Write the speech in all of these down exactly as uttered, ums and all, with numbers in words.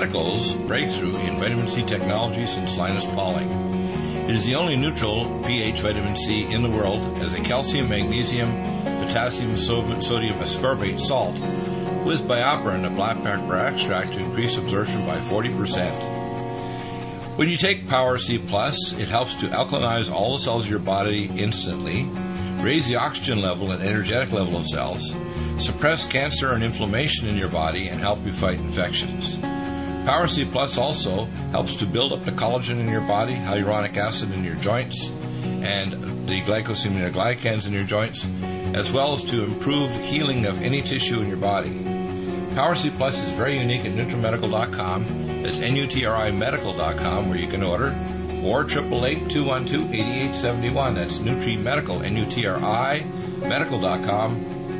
NutriMedical's breakthrough in vitamin C technology since Linus Pauling. It is the only neutral pH vitamin C in the world as a calcium, magnesium, potassium, sodium ascorbate salt with BioPerine, a black pepper extract to increase absorption by forty percent. When you take Power C Plus, it helps to alkalinize all the cells of your body instantly, raise the oxygen level and energetic level of cells, suppress cancer and inflammation in your body, and help you fight infections. Power C Plus also helps to build up the collagen in your body, hyaluronic acid in your joints, and the glycosaminoglycans in your joints, as well as to improve healing of any tissue in your body. Power C Plus is very unique at NutriMedical dot com. That's N U T R I medical dot com where you can order, or eight eight eight, two one two, eight eight seven one. That's NutriMedical, N U T R I medical dot com.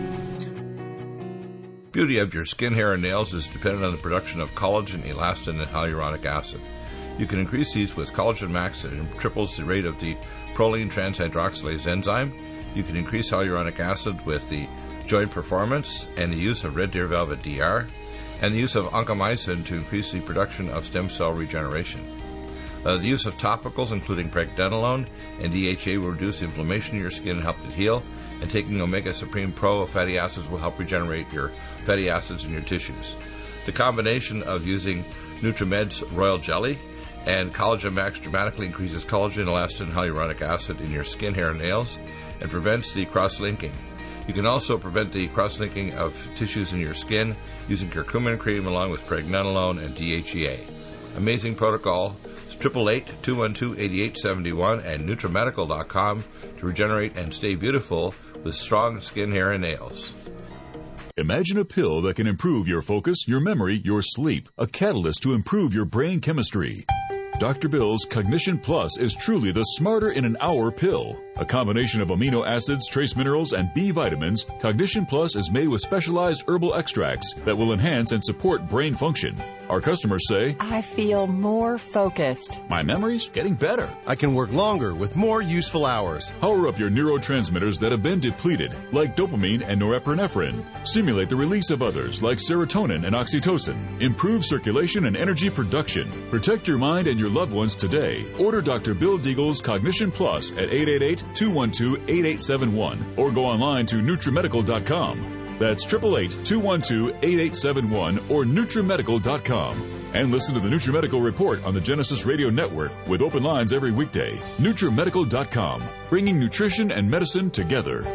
Beauty of your skin, hair, and nails is dependent on the production of collagen, elastin, and hyaluronic acid. You can increase these with Collagen Max that triples the rate of the proline transhydroxylase enzyme. You can increase hyaluronic acid with the Joint Performance and the use of Red Deer Velvet D R, and the use of oncomycin to increase the production of stem cell regeneration. Uh, the use of topicals, including pregnenolone and D H A, will reduce inflammation in your skin and help it heal, and taking Omega Supreme Pro fatty acids will help regenerate your fatty acids in your tissues. The combination of using NutriMed's Royal Jelly and Collagen Max dramatically increases collagen, elastin, and hyaluronic acid in your skin, hair, and nails, and prevents the cross-linking. You can also prevent the cross-linking of tissues in your skin using curcumin cream along with pregnenolone and D H E A. Amazing protocol. It's eight eight eight, two one two, eight eight seven one and NutriMedical dot com to regenerate and stay beautiful with strong skin, hair, and nails. Imagine a pill that can improve your focus, your memory, your sleep. A catalyst to improve your brain chemistry. Doctor Bill's Cognition Plus is truly the smarter in an hour pill. A combination of amino acids, trace minerals, and B vitamins, Cognition Plus is made with specialized herbal extracts that will enhance and support brain function. Our customers say, I feel more focused. My memory's getting better. I can work longer with more useful hours. Power up your neurotransmitters that have been depleted, like dopamine and norepinephrine. Stimulate the release of others, like serotonin and oxytocin. Improve circulation and energy production. Protect your mind and your loved ones today. Order Doctor Bill Deagle's Cognition Plus at eight eight eight, two one two, eight eight seven one or go online to NutriMedical dot com. That's eight eight eight, two one two, eight eight seven one or NutriMedical dot com. And listen to the NutriMedical Report on the Genesis Radio Network with open lines every weekday. NutriMedical dot com, bringing nutrition and medicine together.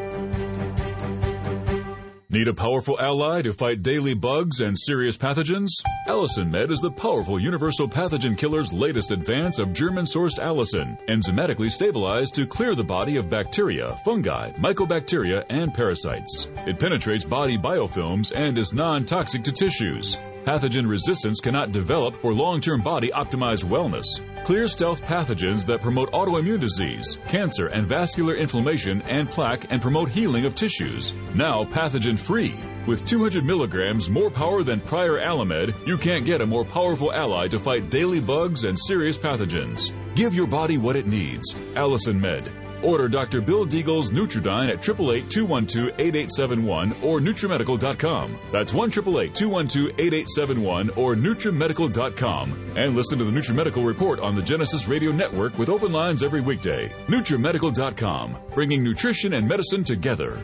Need a powerful ally to fight daily bugs and serious pathogens? Allicin Med is the powerful universal pathogen killer's latest advance of German-sourced allicin, enzymatically stabilized to clear the body of bacteria, fungi, mycobacteria, and parasites. It penetrates body biofilms and is non-toxic to tissues. Pathogen resistance cannot develop for long-term body-optimized wellness. Clear stealth pathogens that promote autoimmune disease, cancer and vascular inflammation and plaque and promote healing of tissues. Now pathogen-free. With two hundred milligrams more power than prior Alamed, you can't get a more powerful ally to fight daily bugs and serious pathogens. Give your body what it needs. Allicin Med. Order Doctor Bill Deagle's Nutridyne at eight eight eight, two one two, eight eight seven one or NutriMedical dot com. That's one eight eight eight, two one two, eight eight seven one or NutriMedical dot com. And listen to the NutriMedical Report on the Genesis Radio Network with open lines every weekday. NutriMedical dot com, bringing nutrition and medicine together.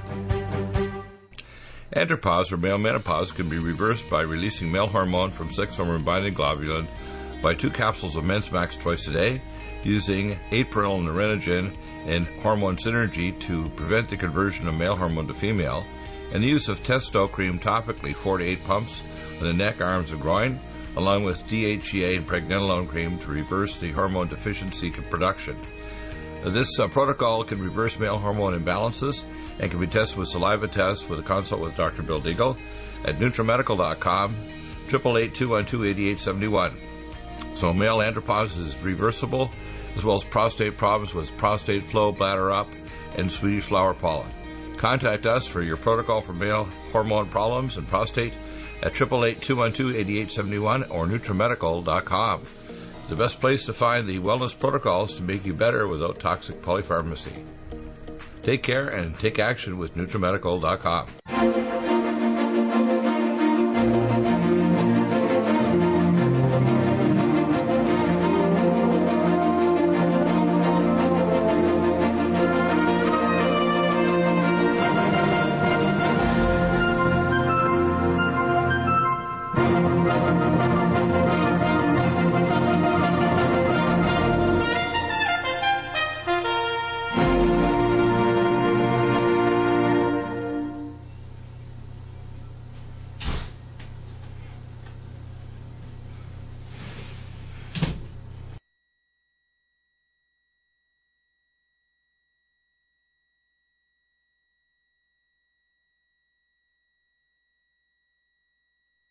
Andropause or male menopause can be reversed by releasing male hormone from sex hormone binding globulin by two capsules of Men's Max twice a day, using April Nerinogen and hormone synergy to prevent the conversion of male hormone to female, and the use of Testo cream topically, four to eight pumps on the neck, arms, and groin, along with D H E A and pregnenolone cream to reverse the hormone deficiency production. This uh, protocol can reverse male hormone imbalances and can be tested with saliva tests with a consult with Doctor Bill Deagle at NutriMedical dot com, eight eight eight, two one two, eight eight seven one. So male andropause is reversible, as well as prostate problems with prostate flow, bladder up, and Swedish flower pollen. Contact us for your protocol for male hormone problems and prostate at eight eight eight, two one two, eight eight seven one or NutriMedical dot com. The best place to find the wellness protocols to make you better without toxic polypharmacy. Take care and take action with NutriMedical dot com.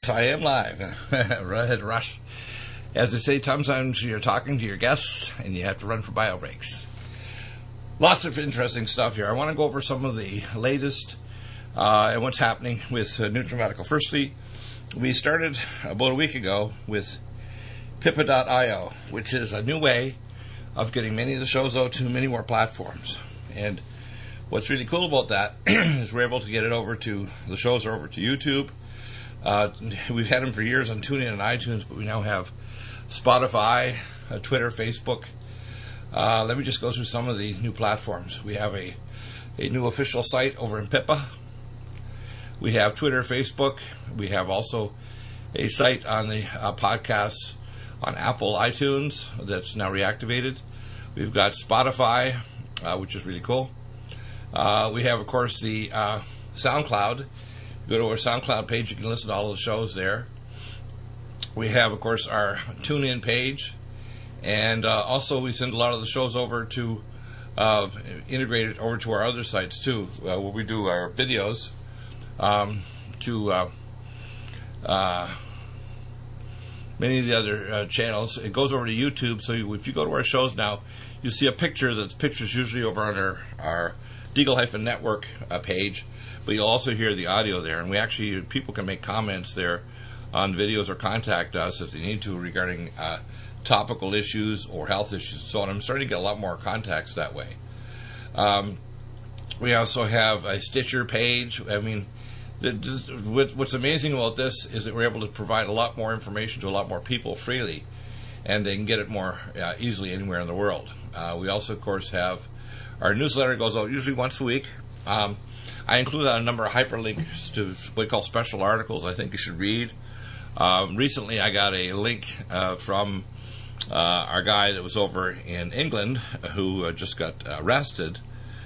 I am live. Red Rush. As they say, sometimes you're talking to your guests and you have to run for bio breaks. Lots of interesting stuff here. I want to go over some of the latest uh, and what's happening with uh, NutriMedical. Firstly, we started about a week ago with Pippa dot io, which is a new way of getting many of the shows out to many more platforms. And what's really cool about that is we're able to get it over to, the shows are over to YouTube. Uh, we've had them for years on TuneIn and iTunes, but we now have Spotify, uh, Twitter, Facebook. Uh, let me just go through some of the new platforms. We have a, a new official site over in Pippa. We have Twitter, Facebook. We have also a site on the uh, podcasts on Apple iTunes that's now reactivated. We've got Spotify, uh, which is really cool. Uh, we have, of course, the uh, SoundCloud. Go to our SoundCloud page, you can listen to all of the shows there. We have, of course, our TuneIn page. And uh, also we send a lot of the shows over to, uh, integrated over to our other sites, too, uh, where we do our videos um, to uh, uh, many of the other uh, channels. It goes over to YouTube, so you, if you go to our shows now, you see a picture. That's pictures usually over on our, our Deagle-Network uh, page. But you'll also hear the audio there, and we actually, people can make comments there on videos or contact us if they need to regarding uh, topical issues or health issues and so on. I'm starting to get a lot more contacts that way. Um, we also have a Stitcher page. I mean, the, the, what's amazing about this is that we're able to provide a lot more information to a lot more people freely, and they can get it more uh, easily anywhere in the world. Uh, we also, of course, have our newsletter goes out usually once a week. Um, I include a number of hyperlinks to what we call special articles I think you should read. Um, recently, I got a link uh, from uh, our guy that was over in England who uh, just got arrested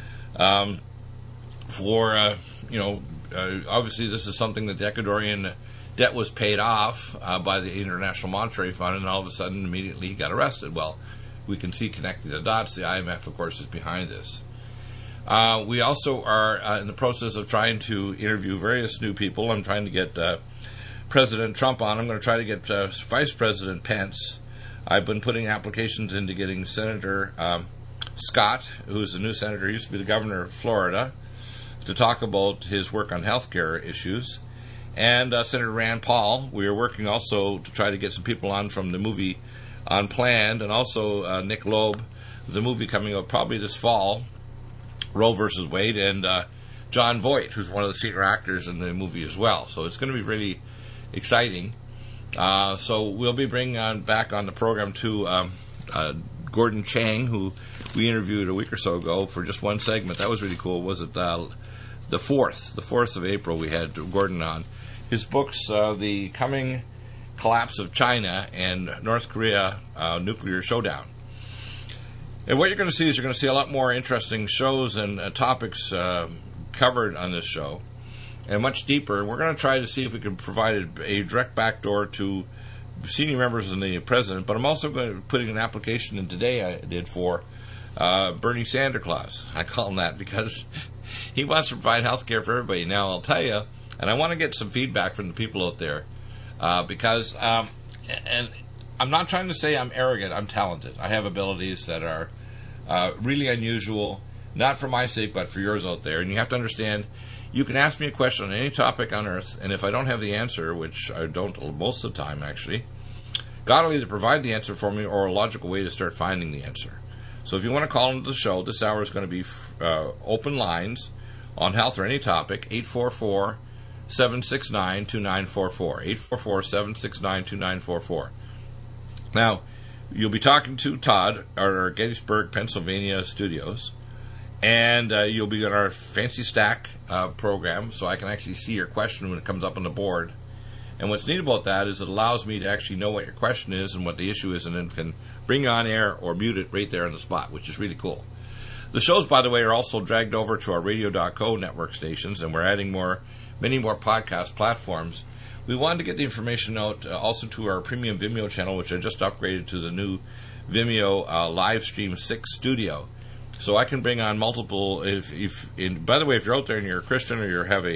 um, for, uh, you know, uh, obviously this is something that the Ecuadorian debt was paid off uh, by the International Monetary Fund, and all of a sudden, immediately he got arrested. Well, we can see connecting the dots. The I M F, of course, is behind this. Uh, we also are uh, in the process of trying to interview various new people. I'm trying to get uh, President Trump on. I'm going to try to get uh, Vice President Pence. I've been putting applications into getting Senator um, Scott, who's the new senator, he used to be the governor of Florida, to talk about his work on health care issues. And uh, Senator Rand Paul. We are working also to try to get some people on from the movie Unplanned, and also uh, Nick Loeb, the movie coming out probably this fall, Roe versus Wade, and uh, John Voight, who's one of the senior actors in the movie as well. So it's going to be really exciting. Uh, so we'll be bringing on back on the program to um, uh, Gordon Chang, who we interviewed a week or so ago for just one segment. That was really cool. Was it uh, the fourth, the fourth of April? We had Gordon on. His books, uh, The Coming Collapse of China and North Korea uh, Nuclear Showdown. And what you're going to see is you're going to see a lot more interesting shows and uh, topics uh, covered on this show, and much deeper. We're going to try to see if we can provide a, a direct backdoor to senior members of the president, but I'm also going to be putting an application in today I did for uh, Bernie Santa Claus. I call him that because he wants to provide health care for everybody. Now, I'll tell you, and I want to get some feedback from the people out there, uh, because, um, and I'm not trying to say I'm arrogant, I'm talented. I have abilities that are uh, really unusual, not for my sake, but for yours out there. And you have to understand, you can ask me a question on any topic on earth, and if I don't have the answer, which I don't most of the time actually, God will either provide the answer for me or a logical way to start finding the answer. So if you want to call into the show, this hour is going to be uh, open lines on health or any topic, eight four four, seven six nine, two nine four four, eight four four, seven six nine, two nine four four. Now, you'll be talking to Todd at our Gettysburg, Pennsylvania studios, and uh, you'll be on our Fancy Stack uh, program, so I can actually see your question when it comes up on the board. And what's neat about that is it allows me to actually know what your question is and what the issue is, and then can bring you on air or mute it right there on the spot, which is really cool. The shows, by the way, are also dragged over to our radio dot co network stations, and we're adding more, many more podcast platforms. We wanted to get the information out uh, also to our premium Vimeo channel, which I just upgraded to the new Vimeo uh, Livestream six Studio. So I can bring on multiple, if, if in, by the way, if you're out there and you're a Christian or you have a,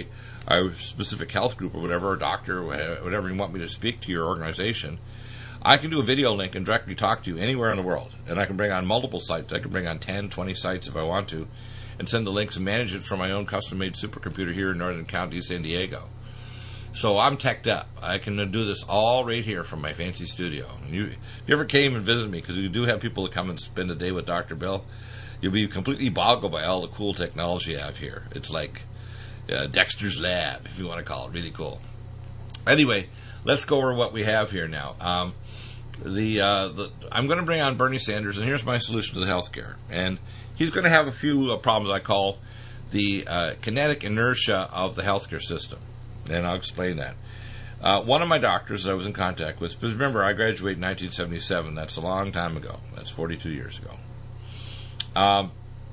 a specific health group or whatever, or doctor, or whatever you want me to speak to your organization, I can do a video link and directly talk to you anywhere in the world. And I can bring on multiple sites. I can bring on ten, twenty sites if I want to, and send the links and manage it from my own custom-made supercomputer here in Northern County, San Diego. So I'm teched up. I can do this all right here from my fancy studio. And you, if you ever came and visited me, because we do have people that come and spend a day with Doctor Bill, you'll be completely boggled by all the cool technology I have here. It's like uh, Dexter's Lab, if you want to call it. Really cool. Anyway, let's go over what we have here now. Um, the, uh, the I'm going to bring on Bernie Sanders, and here's my solution to the healthcare. And he's going to have a few uh, problems I call the uh, kinetic inertia of the healthcare system. And I'll explain that. Uh, one of my doctors that I was in contact with, because remember, I graduated in nineteen seventy-seven. That's a long time ago. That's forty-two years ago. Um,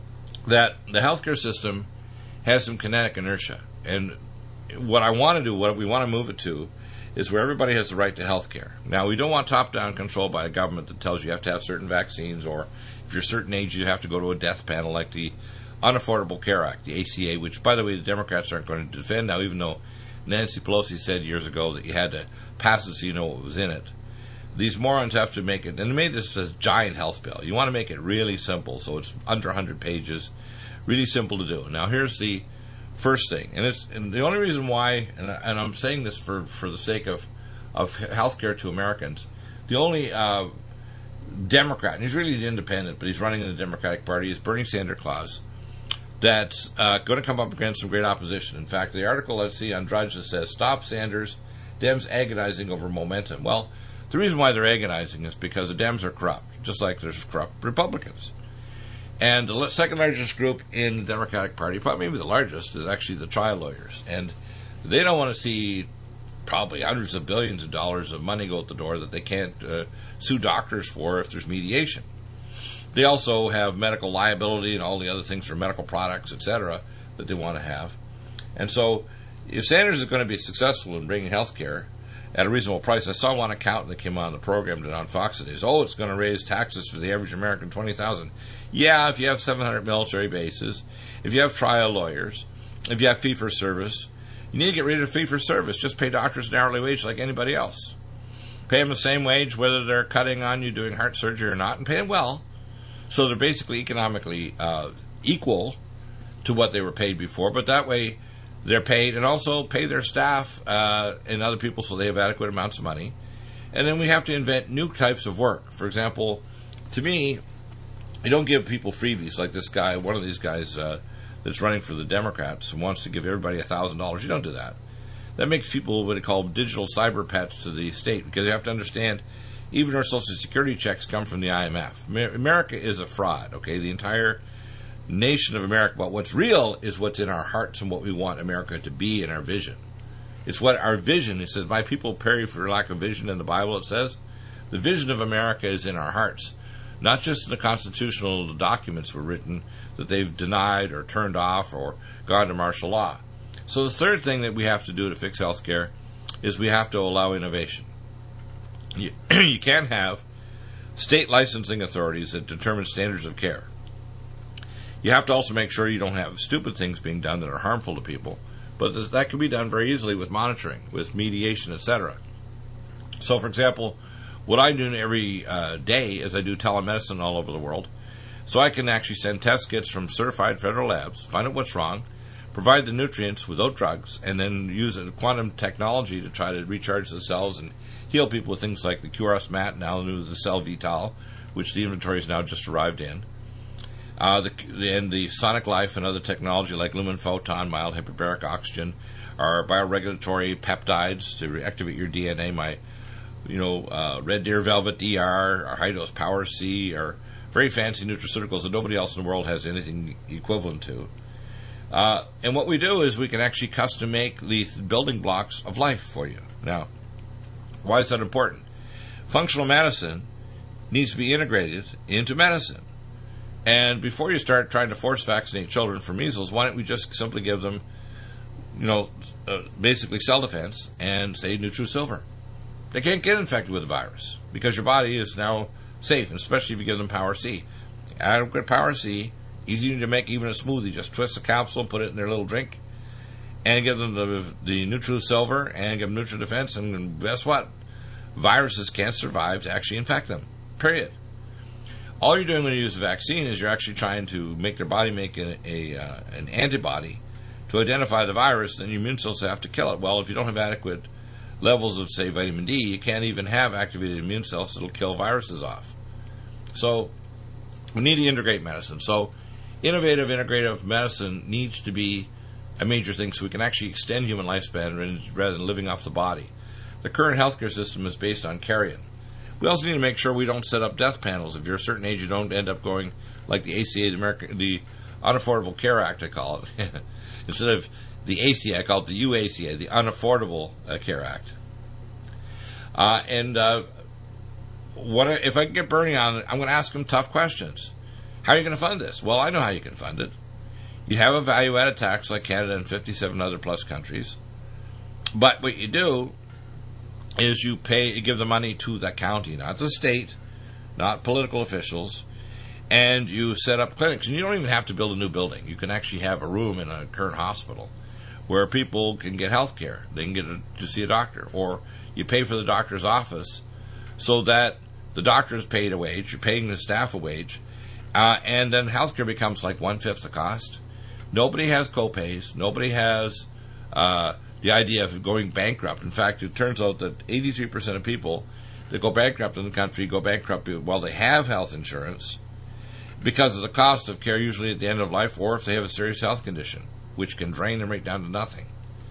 that the healthcare system has some kinetic inertia. And what I want to do, what we want to move it to, is where everybody has the right to health care. Now, we don't want top-down control by a government that tells you you have to have certain vaccines, or if you're a certain age, you have to go to a death panel like the Unaffordable Care Act, the A C A, which, by the way, the Democrats aren't going to defend now, even though Nancy Pelosi said years ago that you had to pass it so you know what was in it. These morons have to make it, and they made this a giant health bill. You want to make it really simple, so it's under one hundred pages, really simple to do. Now, here's the first thing, and it's and the only reason why, and, I, and I'm saying this for, for the sake of, of health care to Americans, the only uh, Democrat, and he's really an independent, but he's running in the Democratic Party, is Bernie Sanders Claus, that's uh, going to come up against some great opposition. In fact, the article I see on Drudge that says, "Stop Sanders, Dems agonizing over momentum." Well, the reason why they're agonizing is because the Dems are corrupt, just like there's corrupt Republicans. And the second largest group in the Democratic Party, probably maybe the largest, is actually the trial lawyers. And they don't want to see probably hundreds of billions of dollars of money go out the door that they can't uh, sue doctors for if there's mediation. They also have medical liability and all the other things for medical products, et cetera, that they want to have. And so if Sanders is going to be successful in bringing health care at a reasonable price, I saw one accountant that came on the program on Fox today. Oh, it's going to raise taxes for the average American twenty thousand dollars. Yeah, if you have seven hundred military bases, if you have trial lawyers, if you have fee-for-service, you need to get rid of fee-for-service. Just pay doctors an hourly wage like anybody else. Pay them the same wage whether they're cutting on you doing heart surgery or not, and pay them well. So they're basically economically uh, equal to what they were paid before, but that way they're paid, and also pay their staff uh, and other people so they have adequate amounts of money. And then we have to invent new types of work. For example, to me, you don't give people freebies like this guy, one of these guys uh, that's running for the Democrats and wants to give everybody one thousand dollars. You don't do that. That makes people what they call digital cyber pets to the state, because you have to understand, even our Social Security checks come from the I M F. America is a fraud, okay? The entire nation of America. But what's real is what's in our hearts and what we want America to be in our vision. It's what our vision, it says, my people perish for lack of vision in the Bible, it says. The vision of America is in our hearts, not just in the constitutional documents were written that they've denied or turned off or gone to martial law. So the third thing that we have to do to fix health care is we have to allow innovation. You, you can't have state licensing authorities that determine standards of care. You have to also make sure you don't have stupid things being done that are harmful to people. But that can be done very easily with monitoring, with mediation, et cetera. So, for example, what I do every uh, day is I do telemedicine all over the world. So I can actually send test kits from certified federal labs, find out what's wrong, provide the nutrients without drugs, and then use a quantum technology to try to recharge the cells and heal people with things like the Q R S mat, now new the Cell Vital, which the inventory has now just arrived in. Uh, the, and the Sonic Life and other technology like Lumen Photon, mild hyperbaric oxygen, are bioregulatory peptides to reactivate your D N A. My, you know, uh, Red Deer Velvet D R, our High Dose Power C, are very fancy nutraceuticals that nobody else in the world has anything equivalent to. Uh, and what we do is we can actually custom make the building blocks of life for you. Now, why is that important? Functional medicine needs to be integrated into medicine. And before you start trying to force vaccinate children for measles, why don't we just simply give them, you know, uh, basically cell defense and say NutriSilver. They can't get infected with the virus because your body is now safe, and especially if you give them Power C. Adequate Power C, easy to make even a smoothie. Just twist a capsule, put it in their little drink, and give them the, the Nutrisilver and give them Nutridefense, and guess what? Viruses can't survive to actually infect them, period. All you're doing when you use a vaccine is you're actually trying to make their body make a, a uh, an antibody to identify the virus, then your immune cells have to kill it. Well, if you don't have adequate levels of, say, vitamin D, you can't even have activated immune cells that will kill viruses off. So we need to integrate medicine. So innovative, integrative medicine needs to be a major thing so we can actually extend human lifespan rather than living off the body. The current healthcare system is based on carrion. We also need to make sure we don't set up death panels. If you're a certain age, you don't end up going like the A C A, the, American, the Unaffordable Care Act, I call it. Instead of the A C A, I call it the U A C A, the Unaffordable uh, Care Act. Uh, and uh, what I, if I can get Bernie on it, I'm going to ask him tough questions. How are you going to fund this? Well, I know how you can fund it. You have a value-added tax like Canada and fifty-seven other plus countries. But what you do is you pay, you give the money to the county, not the state, not political officials, and you set up clinics. And you don't even have to build a new building. You can actually have a room in a current hospital where people can get health care. They can get a, to see a doctor. Or you pay for the doctor's office so that the doctor is paid a wage, you're paying the staff a wage, uh, and then health care becomes like one-fifth the cost. Nobody has co-pays. Nobody has uh, the idea of going bankrupt. In fact, it turns out that eighty-three percent of people that go bankrupt in the country go bankrupt while they have health insurance because of the cost of care usually at the end of life, or if they have a serious health condition, which can drain them right down to nothing.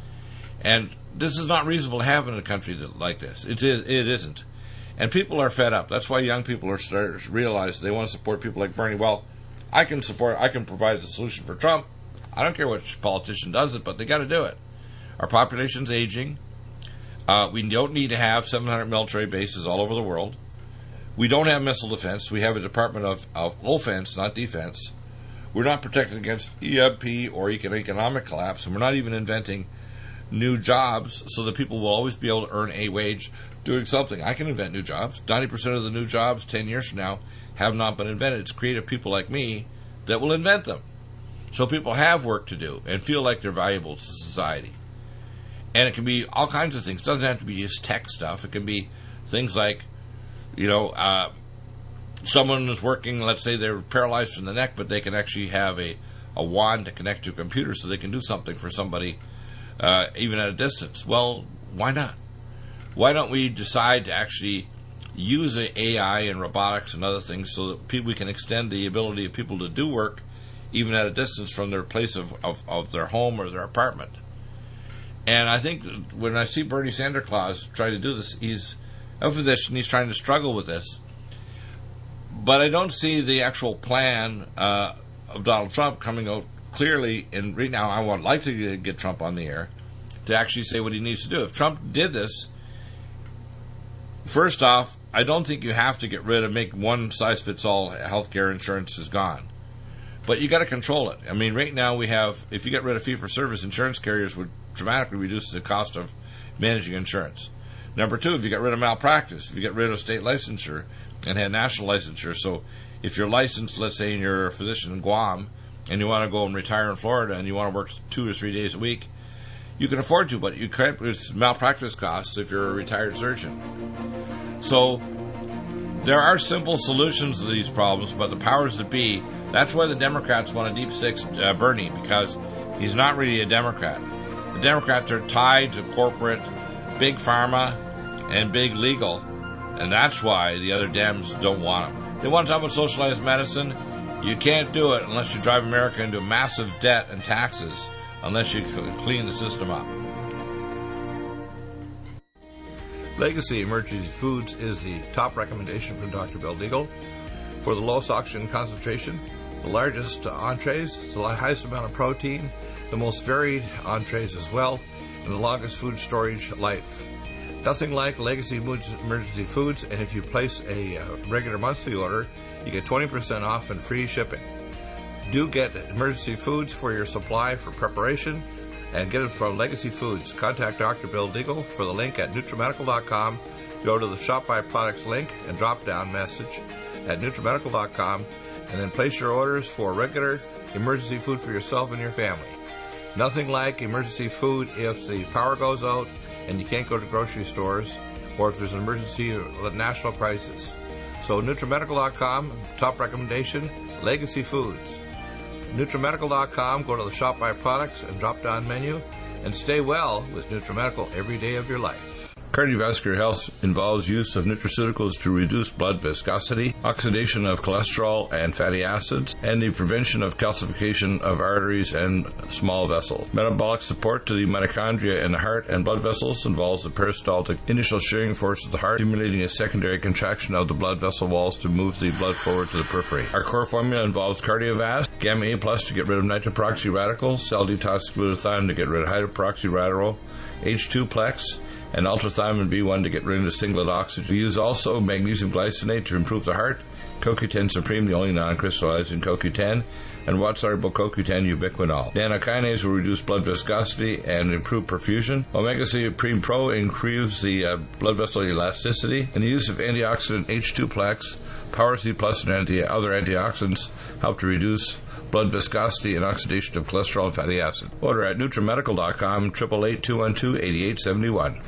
And this is not reasonable to have in a country that, like this. It, is, it isn't. And people are fed up. That's why young people are starting to realize they want to support people like Bernie. Well, I can support, I can provide the solution for Trump. I don't care which politician does it, but they got to do it. Our population's aging. Uh, we don't need to have seven hundred military bases all over the world. We don't have missile defense. We have a Department of, of offense, not defense. We're not protected against E M P or economic collapse, and we're not even inventing new jobs so that people will always be able to earn a wage doing something. I can invent new jobs. ninety percent of the new jobs ten years from now have not been invented. It's creative people like me that will invent them. So people have work to do and feel like they're valuable to society. And it can be all kinds of things. It doesn't have to be just tech stuff. It can be things like, you know, uh, someone is working, let's say they're paralyzed from the neck, but they can actually have a, a wand to connect to a computer so they can do something for somebody uh, even at a distance. Well, why not? Why don't we decide to actually use A I and robotics and other things so that people, we can extend the ability of people to do work even at a distance from their place of, of, of their home or their apartment. And I think when I see Bernie Sanders Claus try to do this, he's a physician, he's trying to struggle with this. But I don't see the actual plan uh, of Donald Trump coming out clearly. And right now I would like to get Trump on the air to actually say what he needs to do. If Trump did this, first off, I don't think you have to get rid of, make one-size-fits-all healthcare insurance is gone. But you got to control it. I mean, right now we have, if you get rid of fee-for-service, insurance carriers would dramatically reduce the cost of managing insurance. Number two, if you get rid of malpractice, if you get rid of state licensure and had national licensure, so if you're licensed, let's say you're a physician in Guam, and you want to go and retire in Florida and you want to work two or three days a week, you can afford to, but you can't with malpractice costs if you're a retired surgeon. So there are simple solutions to these problems, but the powers that be, that's why the Democrats want to deep six uh, Bernie, because he's not really a Democrat. The Democrats are tied to corporate, big pharma, and big legal, and that's why the other Dems don't want him. They want to talk about socialized medicine. You can't do it unless you drive America into massive debt and taxes, unless you clean the system up. Legacy Emergency Foods is the top recommendation from Doctor Bill Deagle for the lowest oxygen concentration, the largest entrees, the highest amount of protein, the most varied entrees as well, and the longest food storage life. Nothing like Legacy Emergency Foods, and if you place a uh, regular monthly order, you get twenty percent off and free shipping. Do get Emergency Foods for your supply for preparation, and get it from Legacy Foods. Contact Doctor Bill Deagle for the link at NutriMedical dot com. Go to the Shop by Products link and drop down message at NutriMedical dot com, and then place your orders for regular emergency food for yourself and your family. Nothing like emergency food if the power goes out and you can't go to grocery stores, or if there's an emergency or national crisis. So NutriMedical dot com, top recommendation, Legacy Foods. NutriMedical dot com, go to the Shop By Products and drop-down menu, and stay well with NutriMedical every day of your life. Cardiovascular health involves use of nutraceuticals to reduce blood viscosity, oxidation of cholesterol and fatty acids, and the prevention of calcification of arteries and small vessels. Metabolic support to the mitochondria in the heart and blood vessels involves the peristaltic initial shearing force of the heart, stimulating a secondary contraction of the blood vessel walls to move the blood forward to the periphery. Our core formula involves Cardiovasc, Gamma A Plus to get rid of nitroproxy radicals, Cell Detox Glutathione to get rid of hydroperoxy radical, H two Plex, and ultrathymine B one to get rid of singlet oxygen. We use also magnesium glycinate to improve the heart, C O Q ten Supreme, the only non-crystallizing C O Q ten, and water-soluble C O Q ten ubiquinol. Nanokinase will reduce blood viscosity and improve perfusion. Omega three Supreme Pro improves the uh, blood vessel elasticity, and the use of antioxidant H two Plex, Power C Plus, and anti- other antioxidants help to reduce blood viscosity and oxidation of cholesterol and fatty acid. Order at NutriMedical dot com, eight eight eight, two one two, eight eight seven one.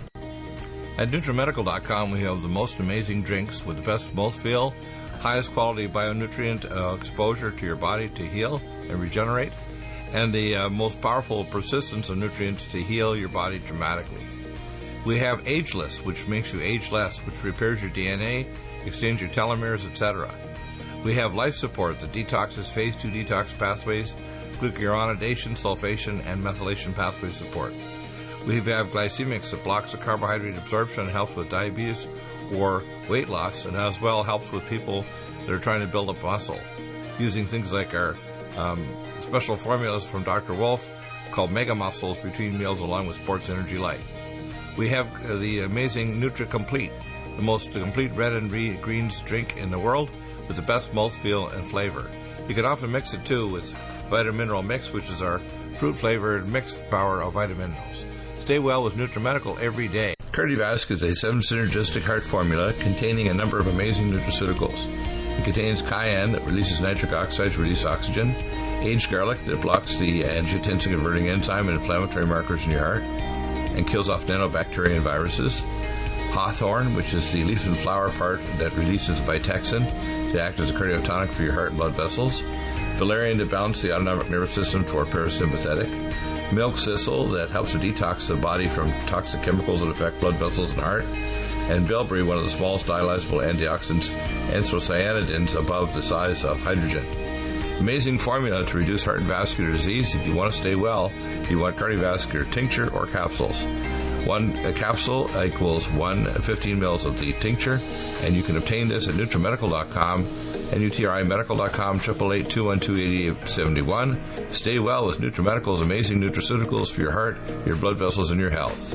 At NutriMedical dot com, we have the most amazing drinks with the best mouthfeel, highest quality bionutrient uh, exposure to your body to heal and regenerate, and the uh, most powerful persistence of nutrients to heal your body dramatically. We have Ageless, which makes you age less, which repairs your D N A, extends your telomeres, et cetera. We have Life Support that detoxes phase two detox pathways, glucuronidation, sulfation, and methylation pathway support. We have Glycemics that blocks the carbohydrate absorption and helps with diabetes or weight loss, and as well helps with people that are trying to build up muscle, using things like our um, special formulas from Doctor Wolf called Mega Muscles between meals along with Sports Energy Light. We have uh, the amazing Nutri-Complete, the most complete red and re- greens drink in the world with the best mouthfeel and flavor. You can often mix it too with Vitamin Mineral Mix, which is our fruit-flavored mixed power of vitamin minerals. Stay well with NutriMedical every day. Cardiovasc is a seven synergistic heart formula containing a number of amazing nutraceuticals. It contains cayenne that releases nitric oxide to release oxygen, aged garlic that blocks the angiotensin converting enzyme and inflammatory markers in your heart and kills off nanobacteria and viruses, hawthorn, which is the leaf and flower part that releases Vitexin to act as a cardiotonic for your heart and blood vessels, valerian to balance the autonomic nervous system for parasympathetic, milk thistle that helps to detox the body from toxic chemicals that affect blood vessels and heart, and bilberry, one of the smallest dialyzable antioxidants, anthocyanidins above the size of hydrogen. Amazing formula to reduce heart and vascular disease. If you want to stay well, you want cardiovascular tincture or capsules. One a capsule equals one fifteen mils of the tincture, and you can obtain this at NutriMedical dot com and U T R I Medical dot com, eight eight eight, two one two, eight eight seven one. Stay well with NutriMedical's amazing nutraceuticals for your heart, your blood vessels, and your health.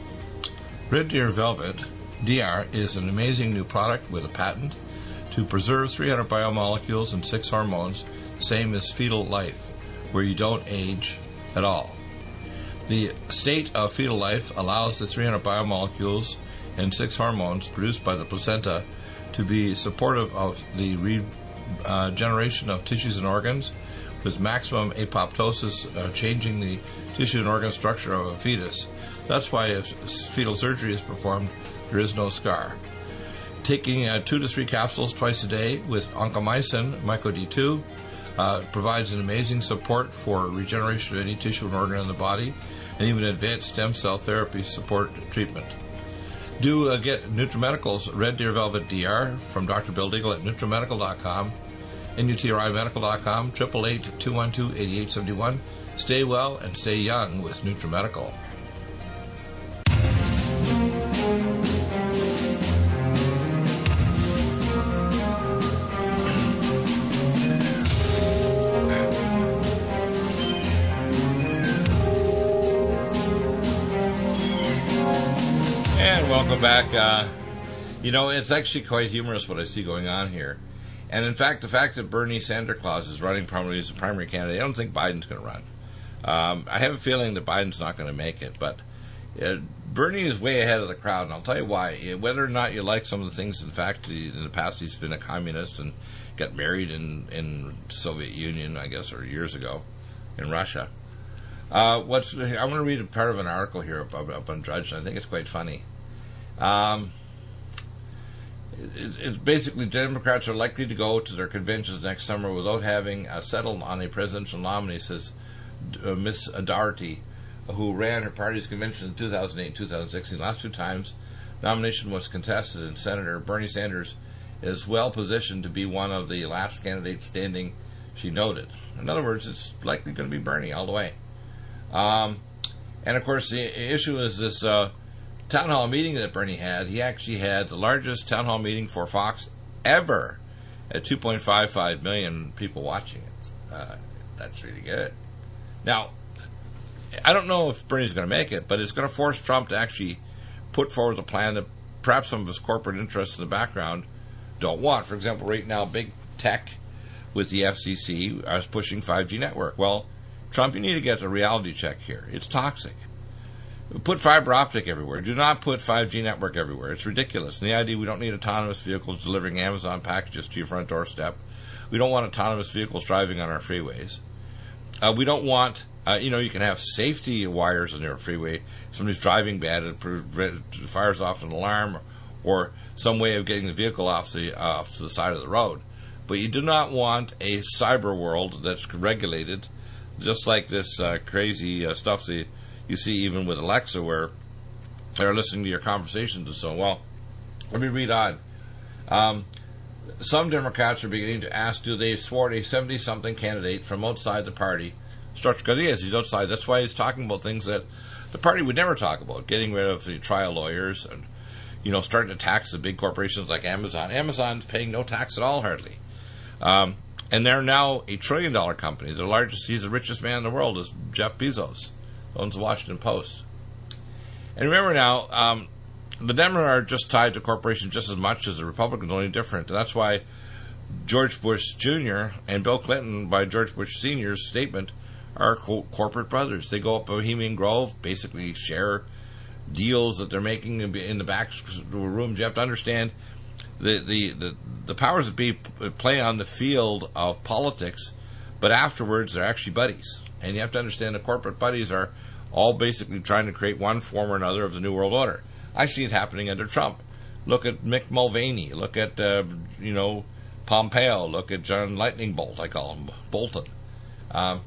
Red Deer Velvet D R is an amazing new product with a patent to preserve three hundred biomolecules and six hormones, same as fetal life, where you don't age at all. The state of fetal life allows the three hundred biomolecules and six hormones produced by the placenta to be supportive of the regeneration uh, of tissues and organs, with maximum apoptosis, uh, changing the tissue and organ structure of a fetus. That's why if fetal surgery is performed, there is no scar. Taking uh, two to three capsules twice a day with oncomycin, myco D two, uh, provides an amazing support for regeneration of any tissue and organ in the body, and even advanced stem cell therapy support treatment. Do uh, get NutriMedical's Red Deer Velvet D R from Doctor Bill Deagle at NutriMedical dot com and U T R I Medical dot com, eight eight eight, two one two, eight eight seven one. Stay well and stay young with NutriMedical. Welcome back. Uh, you know, it's actually quite humorous what I see going on here. And in fact, the fact that Bernie Sanders Claus is running probably as a primary candidate, I don't think Biden's going to run. Um, I have a feeling that Biden's not going to make it, but uh, Bernie is way ahead of the crowd, and I'll tell you why. Whether or not you like some of the things, in fact, he, in the past he's been a communist and got married in in Soviet Union, I guess, or years ago, in Russia. Uh, what's I'm going to read a part of an article here up, up on Drudge, and I think it's quite funny. Um, it, it's basically Democrats are likely to go to their conventions next summer without having uh, settled on a presidential nominee, says uh, Miss Doherty, who ran her party's convention in two thousand eight and two thousand sixteen. Last two times, nomination was contested, and Senator Bernie Sanders is well positioned to be one of the last candidates standing, she noted. In other words, it's likely going to be Bernie all the way. Um, and of course, the issue is this uh, town hall meeting that Bernie had. He actually had the largest town hall meeting for Fox ever at two point five five million people watching it. Uh, that's really good. Now, I don't know if Bernie's going to make it, but it's going to force Trump to actually put forward a plan that perhaps some of his corporate interests in the background don't want. For example, right now, big tech with the F C C is pushing five G network. Well, Trump, you need to get a reality check here. It's toxic. Put fiber optic everywhere. Do not put five G network everywhere. It's ridiculous. And the idea we don't need autonomous vehicles delivering Amazon packages to your front doorstep. We don't want autonomous vehicles driving on our freeways. Uh, we don't want, uh, you know, you can have safety wires on your freeway. Somebody's driving bad, it fires off an alarm or some way of getting the vehicle off the uh, off to the side of the road. But you do not want a cyber world that's regulated, just like this uh, crazy uh, stuff that you see even with Alexa, where they're listening to your conversations and so on. Well, let me read on. Um, some Democrats are beginning to ask, do they thwart a seventy-something candidate from outside the party structure? Because he is, he's outside. That's why he's talking about things that the party would never talk about, getting rid of the trial lawyers and, you know, starting to tax the big corporations like Amazon. Amazon's paying no tax at all, hardly. Um, and they're now a trillion-dollar company. The largest, he's the richest man in the world, is Jeff Bezos, owns the Washington Post. And remember now, um, the Democrats are just tied to corporations just as much as the Republicans, only different. And that's why George Bush Junior and Bill Clinton, by George Bush Senior's statement, are co- corporate brothers. They go up Bohemian Grove, basically share deals that they're making in the back rooms. You have to understand the, the, the, the powers that be play on the field of politics, but afterwards they're actually buddies. And you have to understand the corporate buddies are all basically trying to create one form or another of the New World Order. I see it happening under Trump. Look at Mick Mulvaney. Look at, uh, you know, Pompeo. Look at John Lightning Bolt, I call him, Bolton. Um,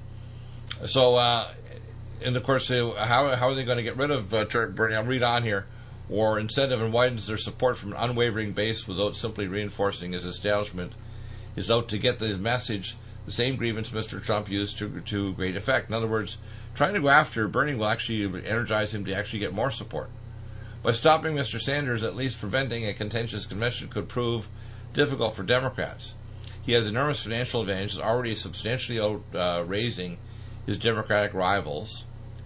so, uh, and of course, uh, how, how are they going to get rid of uh, Bernie? I'll read on here. Or incentive and widens their support from an unwavering base without simply reinforcing his establishment is out to get the message, the same grievance Mister Trump used to to great effect. In other words, trying to go after Bernie will actually energize him to actually get more support. By stopping Mister Sanders, at least preventing a contentious convention could prove difficult for Democrats. He has enormous financial advantages, already substantially outraising uh, his Democratic rivals.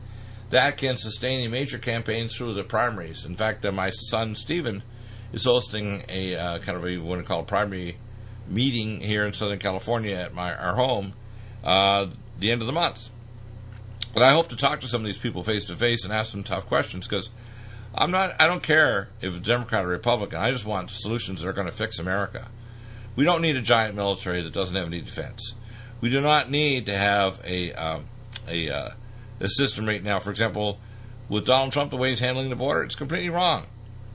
That can sustain a major campaign through the primaries. In fact, uh, my son Stephen is hosting a uh, kind of a what we call a primary meeting here in Southern California at my our home uh, the end of the month. But I hope to talk to some of these people face to face and ask them tough questions, because I'm not. I don't care if it's Democrat or Republican. I just want solutions that are going to fix America. We don't need a giant military that doesn't have any defense. We do not need to have a um, a uh, the system right now. For example, with Donald Trump, the way he's handling the border, it's completely wrong.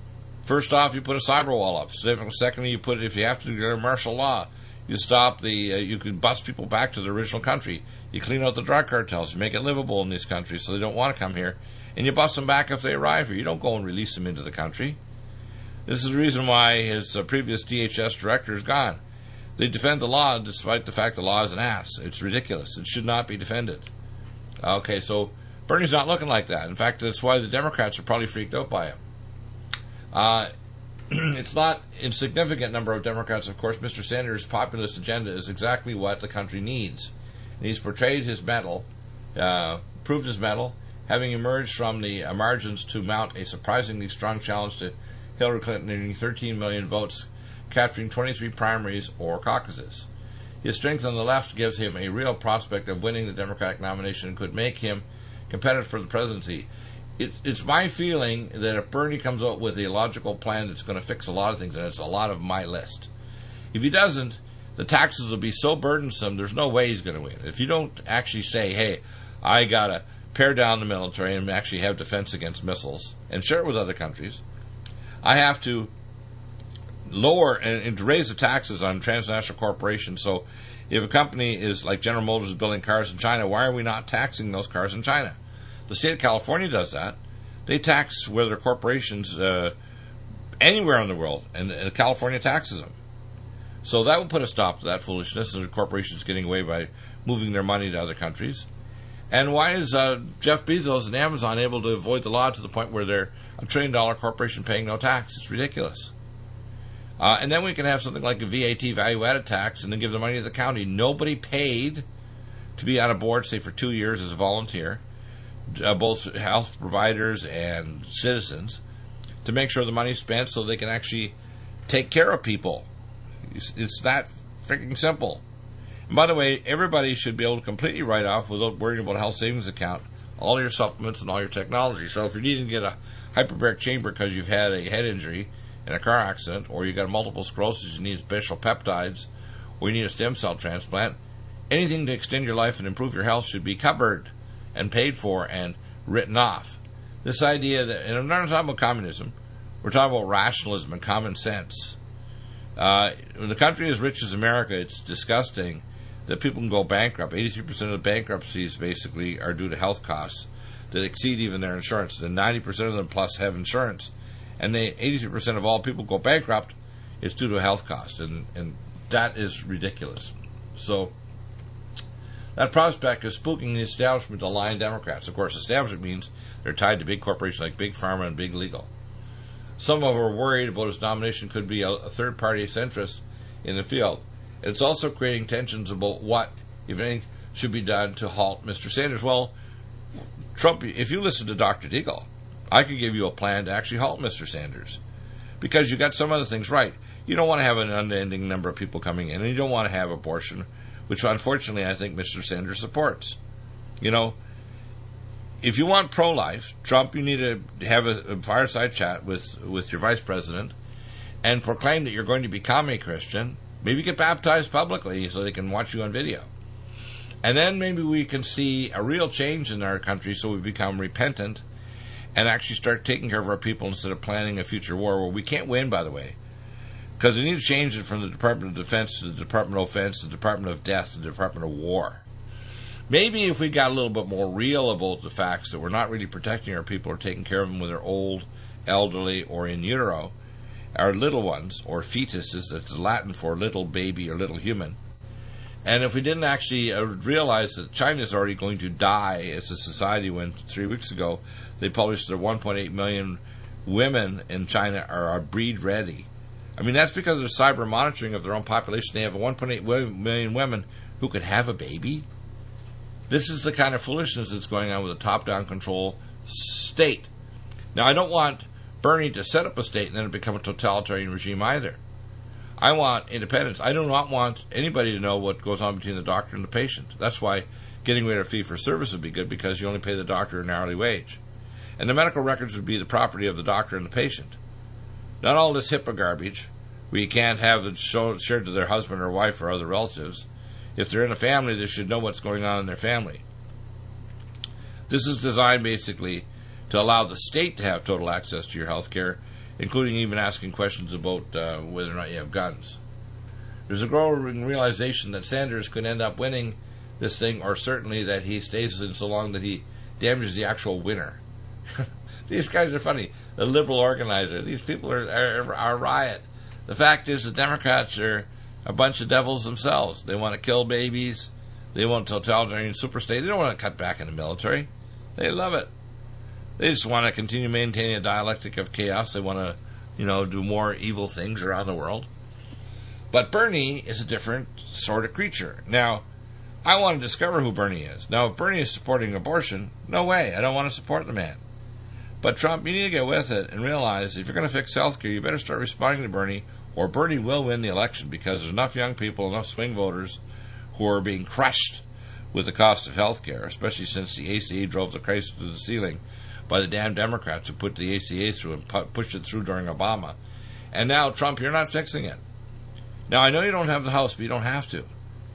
First off, you put a cyber wall up. Secondly, you put, if you have to do martial law, you stop the, uh, you can bus people back to the original country. You clean out the drug cartels. You make it livable in these countries so they don't want to come here. And you bus them back if they arrive here. You don't go and release them into the country. This is the reason why his uh, previous D H S director is gone. They defend the law despite the fact the law is an ass. It's ridiculous. It should not be defended. Okay, so Bernie's not looking like that. In fact, that's why the Democrats are probably freaked out by him. Uh, it's not insignificant number of Democrats, of course. Mister Sanders' populist agenda is exactly what the country needs. And he's portrayed his mettle, uh, proved his mettle, having emerged from the uh, margins to mount a surprisingly strong challenge to Hillary Clinton, nearing thirteen million votes, capturing twenty-three primaries or caucuses. His strength on the left gives him a real prospect of winning the Democratic nomination and could make him competitive for the presidency. It, it's my feeling that if Bernie comes out with a logical plan that's going to fix a lot of things, and it's a lot of my list. If he doesn't, the taxes will be so burdensome, there's no way he's going to win. If you don't actually say, hey, I got to pare down the military and actually have defense against missiles and share it with other countries. I have to lower and, and to raise the taxes on transnational corporations. So if a company is like General Motors is building cars in China, why are we not taxing those cars in China? The state of California does that. They tax whether corporations uh, anywhere in the world, and, and California taxes them. So that will put a stop to that foolishness and corporations getting away by moving their money to other countries. And why is uh, Jeff Bezos and Amazon able to avoid the law to the point where they're a trillion dollar corporation paying no tax? It's ridiculous. Uh, and then we can have something like a V A T, value-added tax, and then give the money to the county. Nobody paid to be on a board, say, for two years as a volunteer, uh, both health providers and citizens, to make sure the money's spent so they can actually take care of people. It's, it's that freaking simple. And by the way, everybody should be able to completely write off without worrying about a health savings account all your supplements and all your technology. So if you're needing to get a hyperbaric chamber because you've had a head injury in a car accident, or you've got multiple sclerosis, you need special peptides, or you need a stem cell transplant, anything to extend your life and improve your health should be covered and paid for and written off. This idea that, and I'm not talking about communism, we're talking about rationalism and common sense. Uh, when a country as rich as America, it's disgusting that people can go bankrupt. eighty-three percent of the bankruptcies basically are due to health costs that exceed even their insurance. And ninety percent of them plus have insurance. And they, eighty-three percent of all people go bankrupt, it's due to a health cost. And, and that is ridiculous. So that prospect is spooking the establishment of lying Democrats. Of course, establishment means they're tied to big corporations like Big Pharma and Big Legal. Some of them are worried about his nomination could be a, a third-party centrist in the field. It's also creating tensions about what, if anything, should be done to halt Mister Sanders. Well, Trump, if you listen to Doctor Deagle, I could give you a plan to actually halt Mister Sanders, because you got some other things right. You don't want to have an unending number of people coming in, and you don't want to have abortion, which unfortunately I think Mister Sanders supports. You know, if you want pro-life, Trump, you need to have a, a fireside chat with, with your vice president and proclaim that you're going to become a Christian. Maybe get baptized publicly so they can watch you on video. And then maybe we can see a real change in our country so we become repentant and actually start taking care of our people instead of planning a future war where we can't win, by the way. Because we need to change it from the Department of Defense to the Department of Offense, to the Department of Death, to the Department of War. Maybe if we got a little bit more real about the facts that we're not really protecting our people or taking care of them when they're old, elderly, or in utero, our little ones, or fetuses, that's Latin for little baby or little human. And if we didn't actually uh, realize that China's already going to die as a society, when three weeks ago they published that one point eight million women in China are, are breed ready. I mean, that's because of cyber monitoring of their own population. They have one point eight million women who could have a baby. This is the kind of foolishness that's going on with a top-down control state. Now, I don't want Bernie to set up a state and then it become a totalitarian regime either. I want independence. I do not want anybody to know what goes on between the doctor and the patient. That's why getting rid of fee-for-service would be good, because you only pay the doctor an hourly wage. And the medical records would be the property of the doctor and the patient. Not all this HIPAA garbage where you can't have it shared to their husband or wife or other relatives. If they're in a family, they should know what's going on in their family. This is designed basically to allow the state to have total access to your health care, including even asking questions about uh, whether or not you have guns. There's a growing realization that Sanders could end up winning this thing, or certainly that he stays in so long that he damages the actual winner. These guys are funny. The liberal organizer. These people are, are, are a riot. The fact is the Democrats are a bunch of devils themselves. They want to kill babies. They want a totalitarian superstate. They don't want to cut back in the military. They love it. They just want to continue maintaining a dialectic of chaos. They want to, you know, do more evil things around the world. But Bernie is a different sort of creature. Now, I want to discover who Bernie is. Now, if Bernie is supporting abortion, no way. I don't want to support the man. But Trump, you need to get with it and realize if you're going to fix health care, you better start responding to Bernie, or Bernie will win the election, because there's enough young people, enough swing voters who are being crushed with the cost of health care, especially since the A C A drove the price to the ceiling by the damn Democrats who put the A C A through and pu- pushed it through during Obama. And now, Trump, you're not fixing it. Now, I know you don't have the House, but you don't have to.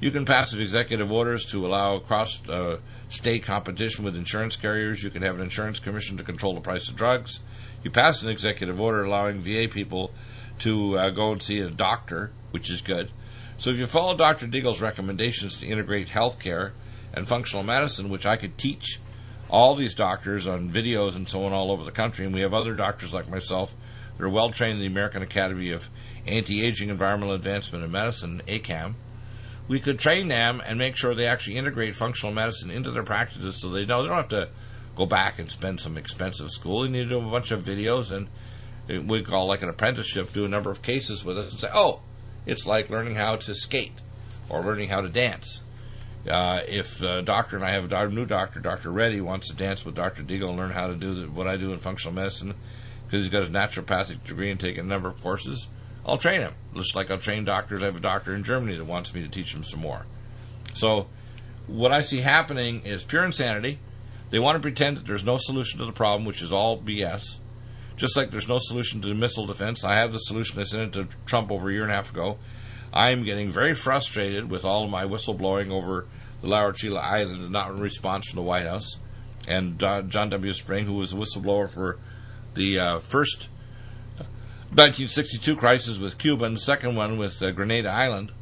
You can pass executive orders to allow cross-state uh, competition with insurance carriers. You can have an insurance commission to control the price of drugs. You pass an executive order allowing V A people to uh, go and see a doctor, which is good. So if you follow Doctor Deagle's recommendations to integrate healthcare and functional medicine, which I could teach all these doctors on videos and so on all over the country, and we have other doctors like myself that are well-trained in the American Academy of Anti-Aging, Environmental Advancement and Medicine, A C A M, we could train them and make sure they actually integrate functional medicine into their practices so they know they don't have to go back and spend some expensive school. They need to do a bunch of videos and we call like an apprenticeship, do a number of cases with us and say, oh, it's like learning how to skate or learning how to dance. Uh, if a doctor, and I have a new doctor, Doctor Reddy, wants to dance with Doctor Deagle and learn how to do the, what I do in functional medicine because he's got his naturopathic degree and taken a number of courses, I'll train him. Just like I'll train doctors. I have a doctor in Germany that wants me to teach him some more. So what I see happening is pure insanity. They want to pretend that there's no solution to the problem, which is all B S. Just like there's no solution to missile defense. I have the solution. I sent it to Trump over a year and a half ago. I'm getting very frustrated with all of my whistleblowing over the Laura Chila Island and not in response from the White House. And uh, John W. Spring, who was a whistleblower for the uh, first nineteen sixty-two crisis with Cuba and the second one with uh, Grenada Island.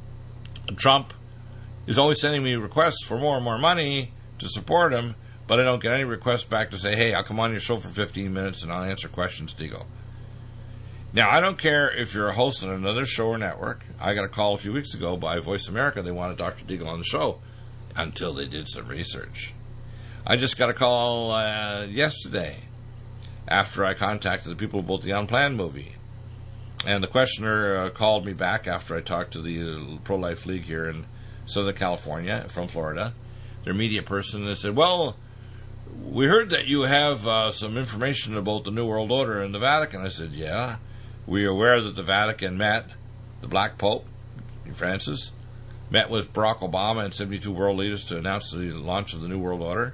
Trump is always sending me requests for more and more money to support him, but I don't get any requests back to say, hey, I'll come on your show for fifteen minutes and I'll answer questions, Deagle. Now, I don't care if you're a host on another show or network. I got a call a few weeks ago by Voice America. They wanted Doctor Deagle on the show until they did some research. I just got a call uh, yesterday after I contacted the people about the Unplanned movie. And the questioner uh, called me back after I talked to the uh, Pro-Life League here in Southern California, from Florida, their media person, and they said, well, we heard that you have uh, some information about the New World Order in the Vatican. I said, yeah. We are aware that the Vatican met the Black Pope, Francis, met with Barack Obama and seventy-two world leaders to announce the launch of the New World Order.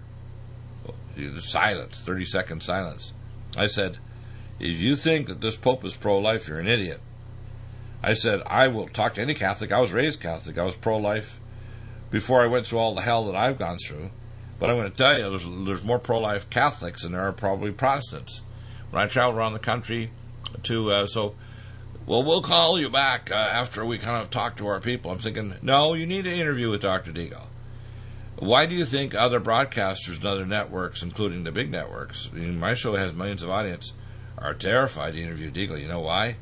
Silence, thirty-second silence. I said, if you think that this Pope is pro-life, you're an idiot. I said, I will talk to any Catholic. I was raised Catholic. I was pro-life before I went through all the hell that I've gone through. But I'm going to tell you, there's, there's more pro-life Catholics than there are probably Protestants. When I travel around the country to, uh, so, well, we'll call you back uh, after we kind of talk to our people. I'm thinking, no, you need an interview with Doctor Deagle. Why do you think other broadcasters and other networks, including the big networks, I mean, my show has millions of audience, are terrified to interview Deagle? You know why?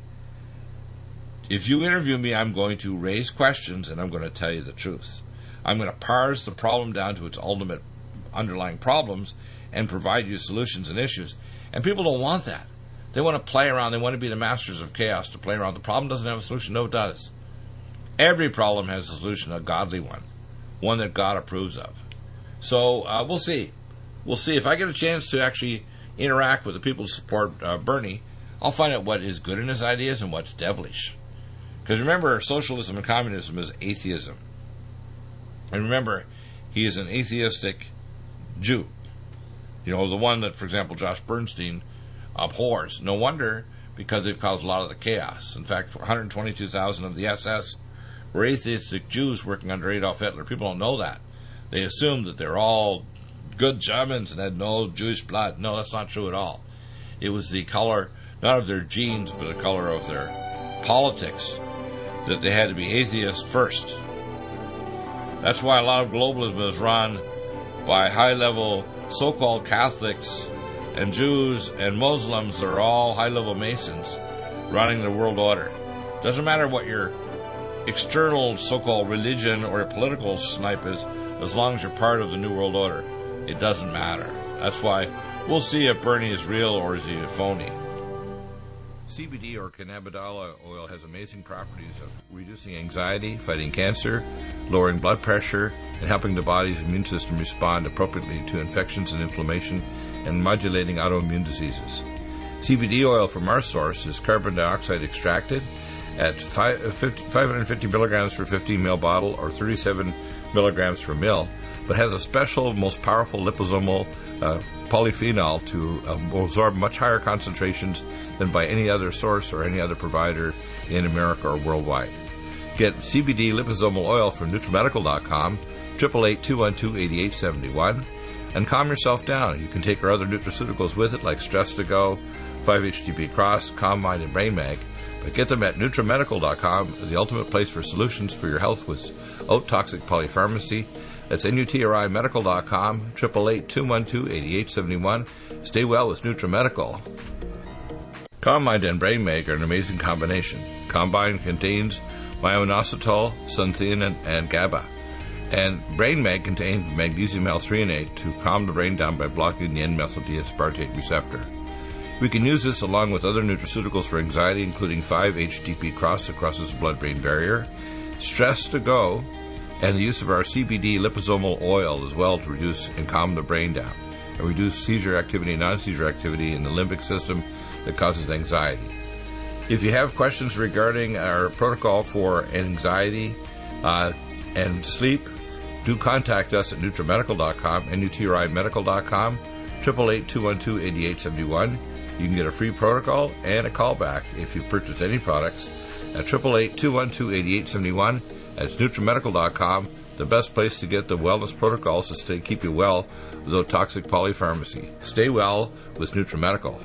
If you interview me, I'm going to raise questions and I'm going to tell you the truth. I'm going to parse the problem down to its ultimate underlying problems and provide you solutions and issues. And people don't want that. They want to play around. They want to be the masters of chaos to play around. The problem doesn't have a solution. No, it does. Every problem has a solution, a godly one, one that God approves of. So uh, we'll see. We'll see. If I get a chance to actually interact with the people who support uh, Bernie, I'll find out what is good in his ideas and what's devilish. Because remember, socialism and communism is atheism. And remember, he is an atheistic Jew. You know, the one that, for example, Josh Bernstein abhors. No wonder, because they've caused a lot of the chaos. In fact, one hundred twenty-two thousand of the S S were atheistic Jews working under Adolf Hitler. People don't know that. They assume that they're all good Germans and had no Jewish blood. No, that's not true at all. It was the color, not of their genes, but the color of their politics, that they had to be atheist first. That's why a lot of globalism is run by high-level so-called Catholics and Jews and Muslims. They're all high-level Masons running the world order. Doesn't matter what your external so-called religion or your political snipe is, as long as you're part of the New World Order. It doesn't matter. That's why we'll see if Bernie is real or is he a phony. C B D or cannabidiol oil has amazing properties of reducing anxiety, fighting cancer, lowering blood pressure, and helping the body's immune system respond appropriately to infections and inflammation, and modulating autoimmune diseases. C B D oil from our source is carbon dioxide extracted at five hundred fifty milligrams per fifteen milliliter bottle or thirty-seven milligrams per mil, but has a special, most powerful liposomal uh, polyphenol to uh, absorb much higher concentrations than by any other source or any other provider in America or worldwide. Get C B D liposomal oil from NutriMedical dot com, eight eight eight, two one two, eight eight seven one, and calm yourself down. You can take our other nutraceuticals with it, like Stress to Go, five H T P Cross, Calm Mind, and Brain Mag. But get them at NutriMedical dot com, the ultimate place for solutions for your health with oat toxic polypharmacy. That's N U T R I Medical dot com, eight eight eight, two one two, eight eight seven one. Stay well with NutriMedical. Calm Mind and Brain Mag are an amazing combination. Combine contains myo-inositol, sunthein, and GABA. And Brain Mag contains magnesium L-threonate to calm the brain down by blocking the N-methyl-D-aspartate receptor. We can use this along with other nutraceuticals for anxiety, including five H T P Cross that crosses the blood-brain barrier, Stress to Go, and the use of our C B D liposomal oil as well to reduce and calm the brain down and reduce seizure activity and non-seizure activity in the limbic system that causes anxiety. If you have questions regarding our protocol for anxiety uh, and sleep, do contact us at NutriMedical dot com, N U T R I Medical dot com, eight eight eight, two one two, eight eight seven one. You can get a free protocol and a callback if you purchase any products at eight eight eight, two one two, eight eight seven one. That's NutriMedical dot com, the best place to get the wellness protocols to stay keep you well without toxic polypharmacy. Stay well with NutriMedical.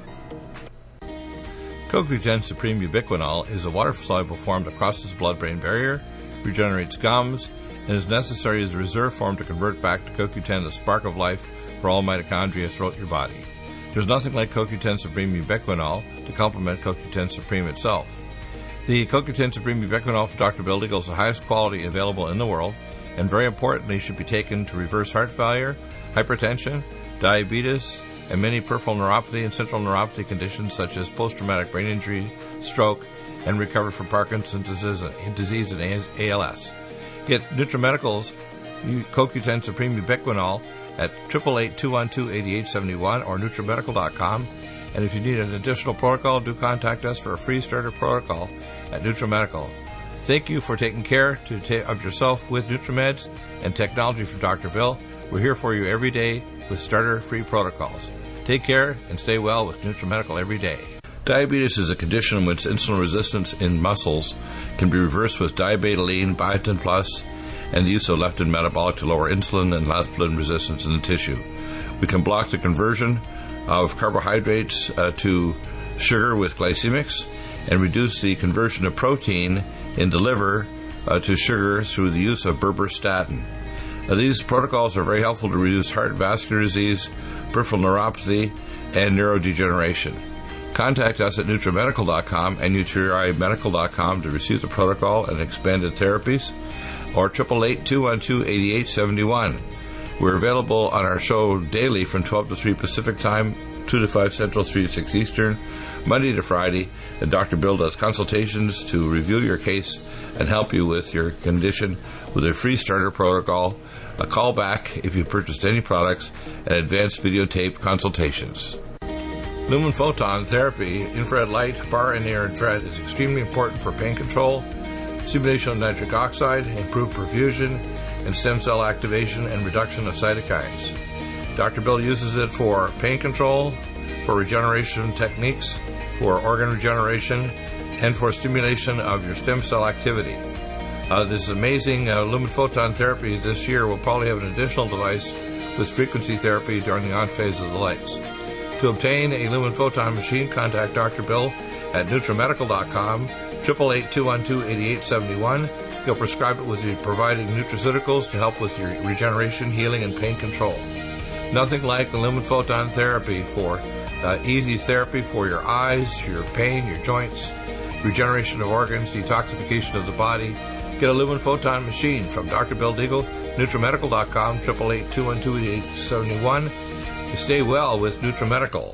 Co Q ten Supreme Ubiquinol is a water-soluble form that crosses the blood-brain barrier, regenerates gums, and is necessary as a reserve form to convert back to Co Q ten, the spark of life for all mitochondria throughout your body. There's nothing like Co Q ten Supreme Ubiquinol to complement Co Q ten Supreme itself. The Co Q ten Supreme Ubiquinol from Doctor Bill Deagle is the highest quality available in the world, and very importantly should be taken to reverse heart failure, hypertension, diabetes, and many peripheral neuropathy and central neuropathy conditions such as post-traumatic brain injury, stroke, and recover from Parkinson's disease and A L S. Get NutriMedical's Co Q ten Supreme Ubiquinol at eight eight eight, two one two, eight eight seven one or NutriMedical dot com. And if you need an additional protocol, do contact us for a free starter protocol at NutriMedical. Thank you for taking care to ta- of yourself with NutriMeds and technology from Doctor Bill. We're here for you every day with starter free protocols. Take care and stay well with NutriMedical every day. Diabetes is a condition in which insulin resistance in muscles can be reversed with diabetoline, biotin plus, and the use of leptin metabolic to lower insulin and leptin resistance in the tissue. We can block the conversion of carbohydrates uh, to sugar with glycemics and reduce the conversion of protein in the liver uh, to sugar through the use of berberstatin. Uh, these protocols are very helpful to reduce heart vascular disease, peripheral neuropathy, and neurodegeneration. Contact us at NutriMedical dot com and N U T R I Medical dot com to receive the protocol and expanded therapies, or eight eight eight, two one two, eight eight seven one. We're available on our show daily from twelve to three Pacific Time, two to five Central, three to six Eastern, Monday to Friday, and Doctor Bill does consultations to review your case and help you with your condition with a free starter protocol, a call back if you purchased any products, and advanced videotape consultations. Lumen photon therapy, infrared light, far and near infrared, is extremely important for pain control, stimulation of nitric oxide, improved perfusion, and stem cell activation and reduction of cytokines. Doctor Bill uses it for pain control, for regeneration techniques, for organ regeneration, and for stimulation of your stem cell activity. Uh, this amazing uh, lumen photon therapy this year will probably have an additional device with frequency therapy during the on phase of the lights. To obtain a lumen photon machine, contact Doctor Bill at NutriMedical dot com, eight eight eight, two one two, eight eight seven one. He'll prescribe it with you providing nutraceuticals to help with your regeneration, healing, and pain control. Nothing like the lumen photon therapy for uh, easy therapy for your eyes, your pain, your joints, regeneration of organs, detoxification of the body. Get a lumen photon machine from Doctor Bill Deagle, NutriMedical dot com, eight eight eight, two one two, eight eight seven one. Stay well with NutriMedical.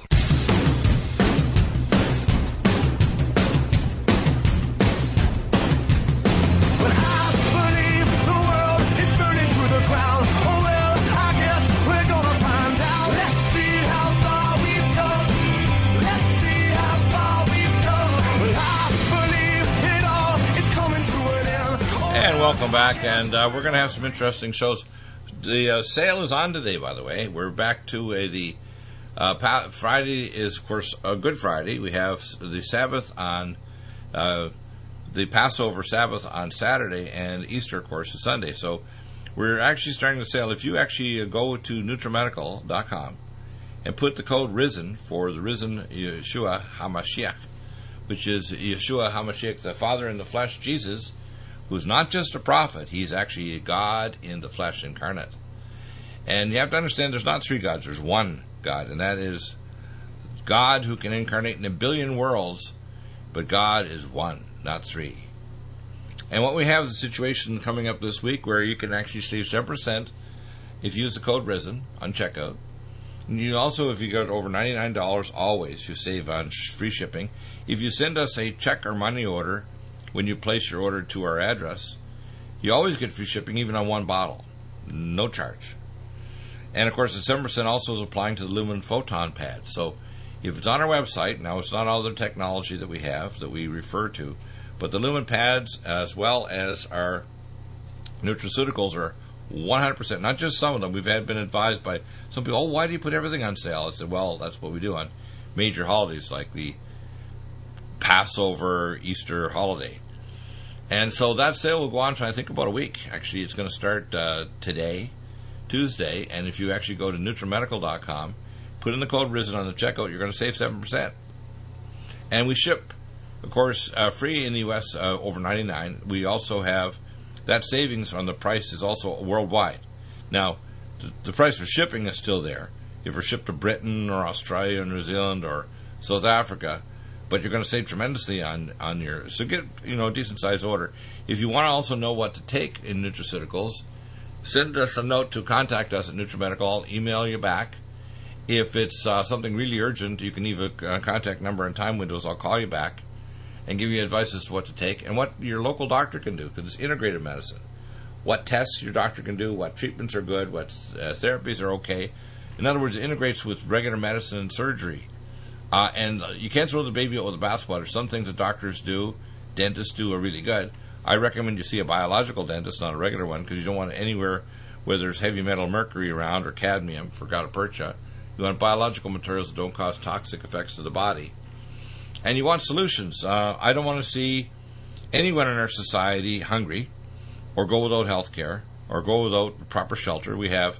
And welcome back, and uh, we're going to have some interesting shows. The uh, sale is on today, by the way. We're back to uh, the uh, pa- Friday is, of course, a Good Friday. We have the Sabbath on uh, the Passover Sabbath on Saturday, and Easter, of course, is Sunday. So we're actually starting the sale. If you actually go to NutriMedical dot com and put the code RISEN for the risen Yeshua HaMashiach, which is Yeshua HaMashiach, the Father in the flesh, Jesus, who's not just a prophet, he's actually God in the flesh incarnate. And you have to understand there's not three gods, there's one God, and that is God who can incarnate in a billion worlds, but God is one, not three. And what we have is a situation coming up this week where you can actually save seven percent if you use the code RISEN on checkout. And you also, if you go to over ninety-nine dollars, always, you save on free shipping. If you send us a check or money order when you place your order to our address, you always get free shipping, even on one bottle. No charge. And, of course, the seven percent also is applying to the Lumen Photon Pad. So if it's on our website, now it's not all the technology that we have that we refer to, but the Lumen Pads as well as our nutraceuticals are one hundred percent, not just some of them. We've had been advised by some people, oh, why do you put everything on sale? I said, well, that's what we do on major holidays like the Passover, Easter holiday. And so that sale will go on for, I think, about a week. Actually, it's going to start uh, today, Tuesday, and if you actually go to NutriMedical dot com, put in the code RISEN on the checkout, you're going to save seven percent. And we ship, of course, uh, free in the U S uh, over ninety-nine dollars. We also have that savings on the price is also worldwide. Now, the, the price for shipping is still there. If we're shipped to Britain or Australia or New Zealand or South Africa, but you're going to save tremendously on, on your, so get, you know, a decent size order. If you want to also know what to take in nutraceuticals, send us a note to contact us at NutriMedical. I'll email you back. If it's uh, something really urgent, you can leave a uh, contact number and time windows. I'll call you back and give you advice as to what to take and what your local doctor can do, because it's integrated medicine. What tests your doctor can do, what treatments are good, what uh, therapies are okay. In other words, it integrates with regular medicine and surgery. Uh, and you can't throw the baby out with the bathwater. Some things that doctors do, dentists do, are really good. I recommend you see a biological dentist, not a regular one, because you don't want it anywhere where there's heavy metal mercury around or cadmium for gutta percha. You want biological materials that don't cause toxic effects to the body. And you want solutions. Uh, I don't want to see anyone in our society hungry or go without health care or go without proper shelter. We have,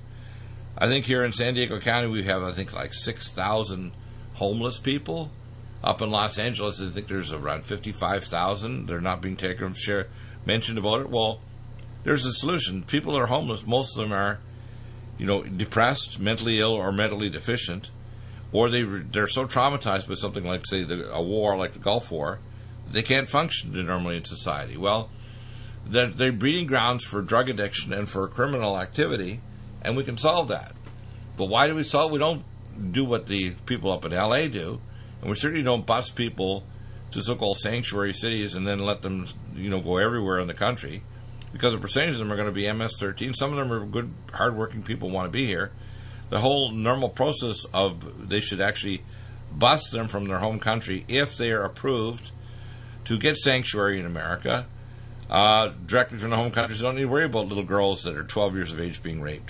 I think here in San Diego County, we have, I think, like six thousand homeless people. Up in Los Angeles, I think there's around fifty-five thousand. They're not being taken share mentioned about it. Well, there's a solution. People that are homeless, most of them are, you know, depressed, mentally ill, or mentally deficient, or they they're so traumatized by something like, say, the, a war like the Gulf War, they can't function normally in society. Well, they're, they're breeding grounds for drug addiction and for criminal activity, and we can solve that. But why do we solve? We don't do what the people up in L A do, and we certainly don't bus people to so-called sanctuary cities and then let them, you know, go everywhere in the country, because a percentage of them are going to be M S thirteen. Some of them are good, hardworking people who want to be here. The whole normal process of they should actually bus them from their home country if they are approved to get sanctuary in America uh, directly from the home countries. Don't need to worry about little girls that are twelve years of age being raped.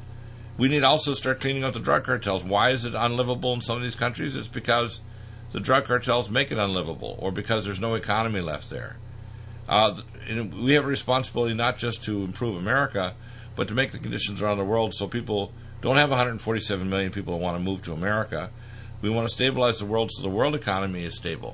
We need to also start cleaning out the drug cartels. Why is it unlivable in some of these countries? It's because the drug cartels make it unlivable, or because there's no economy left there. Uh, we have a responsibility not just to improve America, but to make the conditions around the world so people don't have one hundred forty-seven million people who want to move to America. We want to stabilize the world so the world economy is stable.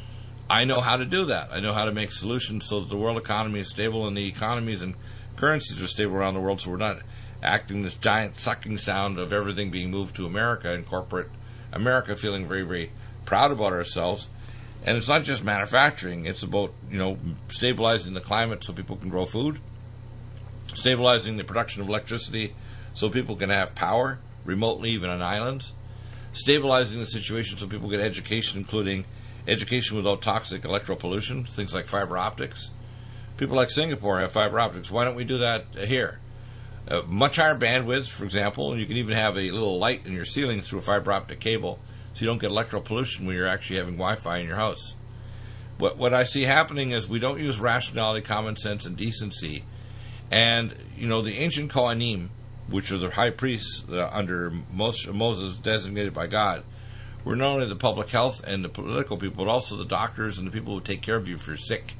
I know how to do that. I know how to make solutions so that the world economy is stable and the economies and currencies are stable around the world, so we're not acting this giant sucking sound of everything being moved to America and corporate America feeling very, very proud about ourselves. And it's not just manufacturing. It's about, you know, stabilizing the climate so people can grow food, stabilizing the production of electricity so people can have power remotely, even on islands, stabilizing the situation so people get education, including education without toxic electropollution, things like fiber optics. People like Singapore have fiber optics. Why don't we do that here? Uh, much higher bandwidth, for example, and you can even have a little light in your ceiling through a fiber optic cable, so you don't get electropollution when you're actually having Wi-Fi in your house. What what I see happening is we don't use rationality, common sense, and decency. And, you know, the ancient Kohanim, which are the high priests uh, under Moses designated by God, were not only the public health and the political people, but also the doctors and the people who take care of you if you're sick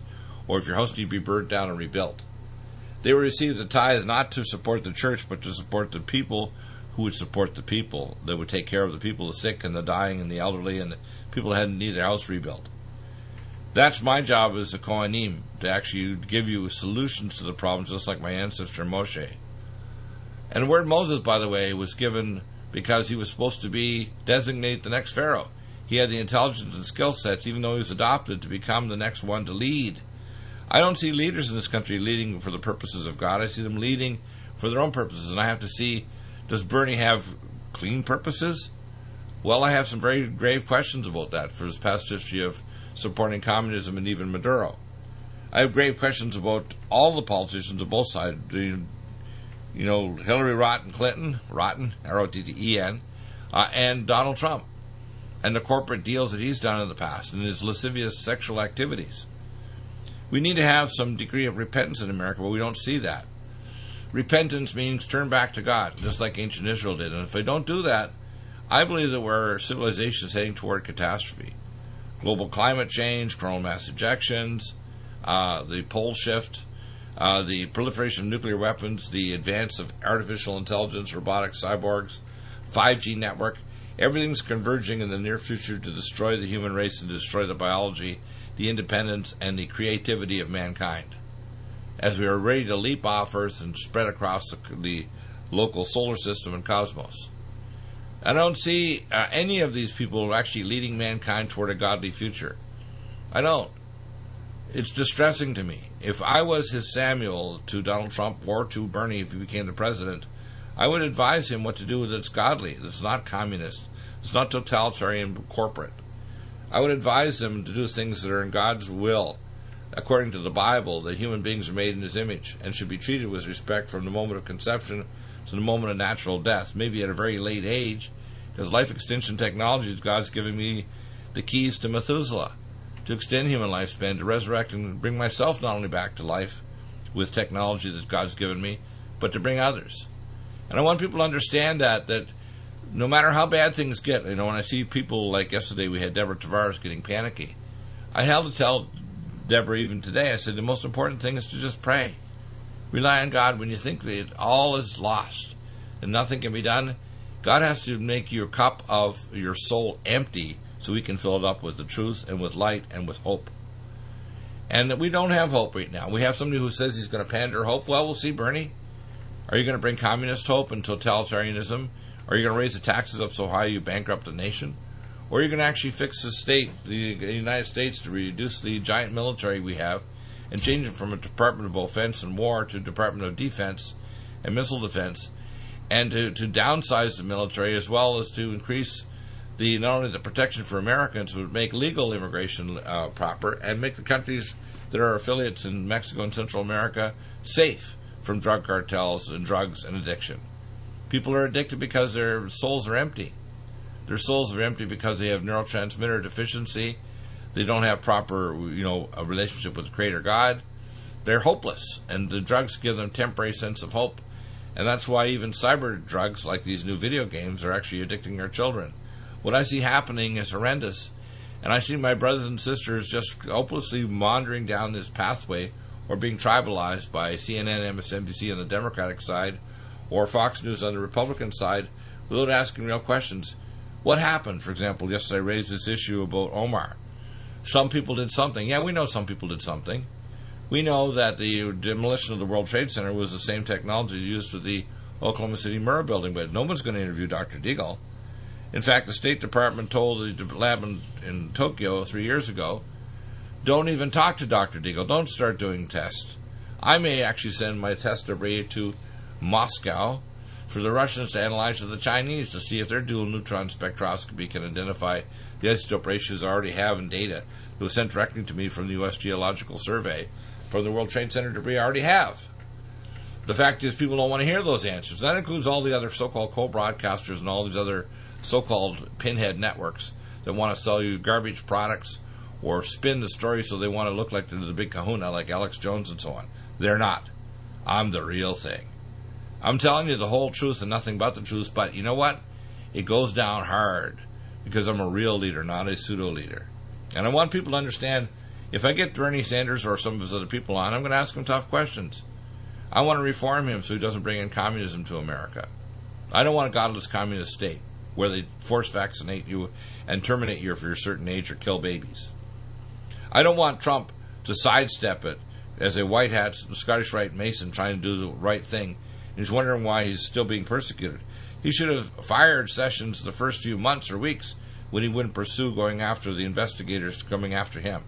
or if your house needs to be burnt down and rebuilt. They would receive the tithe not to support the church, but to support the people who would support the people, that would take care of the people, the sick and the dying and the elderly and the people that hadn't needed their house rebuilt. That's my job as a Kohanim, to actually give you solutions to the problems, just like my ancestor Moshe. And the word Moses, by the way, was given because he was supposed to be designate the next Pharaoh. He had the intelligence and skill sets, even though he was adopted, to become the next one to lead. I don't see leaders in this country leading for the purposes of God. I see them leading for their own purposes. And I have to see, does Bernie have clean purposes? Well, I have some very grave questions about that for his past history of supporting communism and even Maduro. I have grave questions about all the politicians of both sides. You know, Hillary Rotten Clinton, Rotten, R O T T E N, uh, and Donald Trump, and the corporate deals that he's done in the past, and his lascivious sexual activities. We need to have some degree of repentance in America, but we don't see that. Repentance means turn back to God, just like ancient Israel did. And if they don't do that, I believe that our civilization is heading toward catastrophe. Global climate change, coronal mass ejections, uh, the pole shift, uh, the proliferation of nuclear weapons, the advance of artificial intelligence, robotics, cyborgs, five G network, everything's converging in the near future to destroy the human race and destroy the biology, the independence, and the creativity of mankind. As we are ready to leap off Earth and spread across the, the local solar system and cosmos. I don't see uh, any of these people actually leading mankind toward a godly future. I don't. It's distressing to me. If I was his Samuel to Donald Trump or to Bernie if he became the president, I would advise him what to do that's godly, that's not communist, it's not totalitarian corporate. I would advise him to do things that are in God's will. According to the Bible, that human beings are made in his image and should be treated with respect from the moment of conception to the moment of natural death, maybe at a very late age, because life extension technologies, God's giving me the keys to Methuselah, to extend human lifespan, to resurrect and bring myself not only back to life with technology that God's given me, but to bring others. And I want people to understand that, that no matter how bad things get, you know, when I see people like yesterday, we had Deborah Tavares getting panicky, I have to tell Deborah even today, I said the most important thing is to just pray. Rely on God when you think that all is lost and nothing can be done. God has to make your cup of your soul empty so we can fill it up with the truth and with light and with hope. And that we don't have hope right now. We have somebody who says he's going to pander hope. Well, we'll see, Bernie. Are you going to bring communist hope and totalitarianism? Are you going to raise the taxes up so high you bankrupt the nation? Or are you going to actually fix the state, the United States, to reduce the giant military we have and change it from a Department of Offense and War to Department of Defense and Missile Defense, and to, to downsize the military as well as to increase the not only the protection for Americans, but make legal immigration uh, proper and make the countries that are affiliates in Mexico and Central America safe from drug cartels and drugs and addiction. People are addicted because their souls are empty. Their souls are empty because they have neurotransmitter deficiency. They don't have proper, you know, a relationship with the Creator God. They're hopeless, and the drugs give them temporary sense of hope. And that's why even cyber drugs, like these new video games, are actually addicting our children. What I see happening is horrendous, and I see my brothers and sisters just hopelessly wandering down this pathway or being tribalized by C N N, M S N B C on the Democratic side, or Fox News on the Republican side, without asking real questions. What happened? For example, yesterday I raised this issue about Omar. Some people did something. Yeah, we know some people did something. We know that the demolition of the World Trade Center was the same technology used for the Oklahoma City Mirror building, but no one's going to interview Doctor Deagle. In fact, the State Department told the lab in, in Tokyo three years ago, don't even talk to Doctor Deagle. Don't start doing tests. I may actually send my test debris to Moscow for the Russians to analyze with the Chinese to see if their dual neutron spectroscopy can identify the isotope ratios I already have in data that was sent directly to me from the U S Geological Survey from the World Trade Center debris I already have. The fact is people don't want to hear those answers. That includes all the other so-called co-broadcasters and all these other so-called pinhead networks that want to sell you garbage products or spin the story so they want to look like they're the big kahuna like Alex Jones and so on. They're not. I'm the real thing. I'm telling you the whole truth and nothing but the truth, but you know what? It goes down hard because I'm a real leader, not a pseudo-leader. And I want people to understand, If I get Bernie Sanders or some of his other people on, I'm going to ask him tough questions. I want to reform him so he doesn't bring in communism to America. I don't want a godless communist state where they force vaccinate you and terminate you if you're a certain age or kill babies. I don't want Trump to sidestep it as a white hat Scottish Rite Mason trying to do the right thing. He's wondering why he's still being persecuted. He should have fired Sessions the first few months or weeks when he wouldn't pursue going after the investigators coming after him.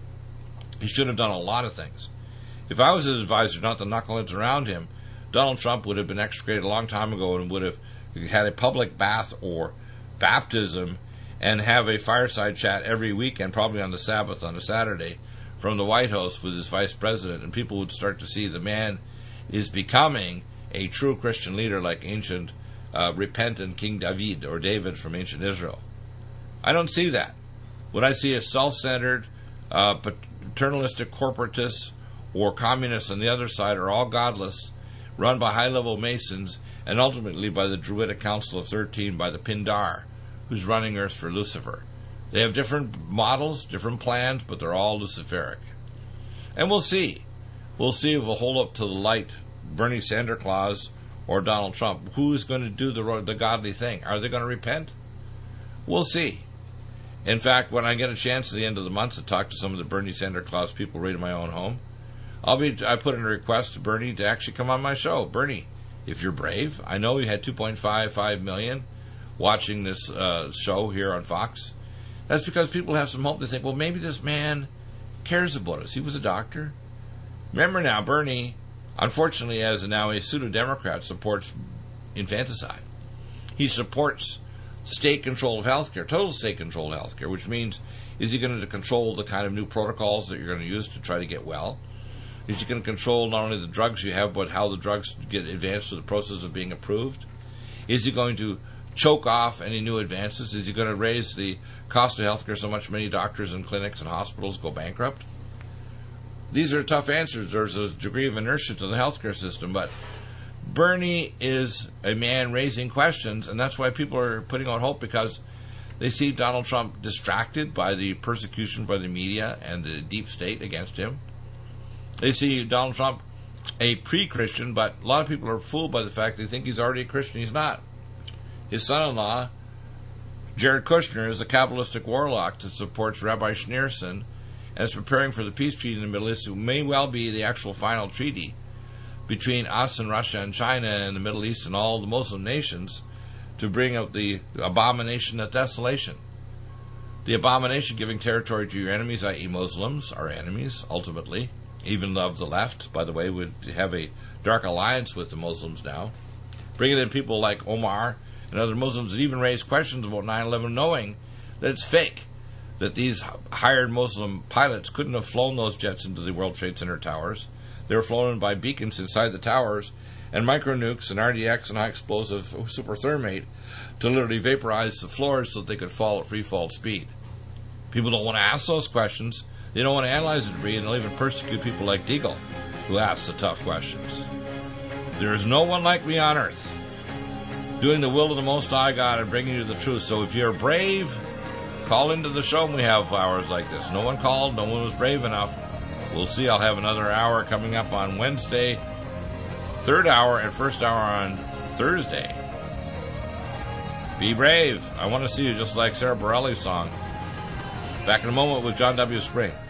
He should have done a lot of things. If I was his advisor, not the knuckleheads around him, Donald Trump would have been extricated a long time ago and would have had a public bath or baptism and have a fireside chat every weekend, probably on the Sabbath on a Saturday, from the White House with his vice president, and people would start to see the man is becoming a true Christian leader like ancient, uh, repentant King David or David from ancient Israel. I don't see that. What I see is self-centered, uh, paternalistic corporatists or communists on the other side are all godless, run by high-level Masons, and ultimately by the Druidic Council of thirteen, by the Pindar, who's running Earth for Lucifer. They have different models, different plans, but they're all Luciferic. And we'll see. We'll see if we'll hold up to the light Bernie Santa Claus or Donald Trump. Who's going to do the, the godly thing? Are they going to repent? We'll see. In fact, when I get a chance at the end of the month to talk to some of the Bernie Santa Claus people right in my own home, I'll be. I put in a request to Bernie to actually come on my show. Bernie, if you're brave, I know you had two point five five million watching this uh, show here on Fox. That's because people have some hope. They think, well, maybe this man cares about us. He was a doctor. Remember now, Bernie, unfortunately, as now a pseudo-Democrat, supports infanticide. He supports state control of healthcare, total state control of healthcare, which means, is he going to control the kind of new protocols that you're going to use to try to get well? Is he going to control not only the drugs you have, but how the drugs get advanced through the process of being approved? Is he going to choke off any new advances? Is he going to raise the cost of healthcare so much many doctors and clinics and hospitals go bankrupt? These are tough answers. There's a degree of inertia to the healthcare system, but Bernie is a man raising questions, and that's why people are putting out hope, because they see Donald Trump distracted by the persecution by the media and the deep state against him. They see Donald Trump a pre-Christian, but a lot of people are fooled by the fact they think he's already a Christian. He's not. His son-in-law, Jared Kushner, is a Kabbalistic warlock that supports Rabbi Schneerson and is preparing for the peace treaty in the Middle East, who may well be the actual final treaty between us and Russia and China and the Middle East and all the Muslim nations to bring out the abomination of desolation. The abomination giving territory to your enemies, that is. Muslims, our enemies, ultimately. Even of the left, by the way, would have a dark alliance with the Muslims now. Bringing in people like Omar and other Muslims that even raise questions about nine eleven, knowing that it's fake, that these hired Muslim pilots couldn't have flown those jets into the World Trade Center towers. They were flown by beacons inside the towers and micro-nukes and R D X and high-explosive superthermate to literally vaporize the floors so that they could fall at free-fall speed. People don't want to ask those questions. They don't want to analyze the debris, and they'll even persecute people like Deagle, who asks the tough questions. There is no one like me on earth, doing the will of the Most High God and bringing you the truth. So if you're brave, call into the show when we have hours like this. No one called. No one was brave enough. We'll see. I'll have another hour coming up on Wednesday, third hour, and first hour on Thursday. Be brave. I want to see you just like Sarah Bareilles' song. Back in a moment with John W. Spring.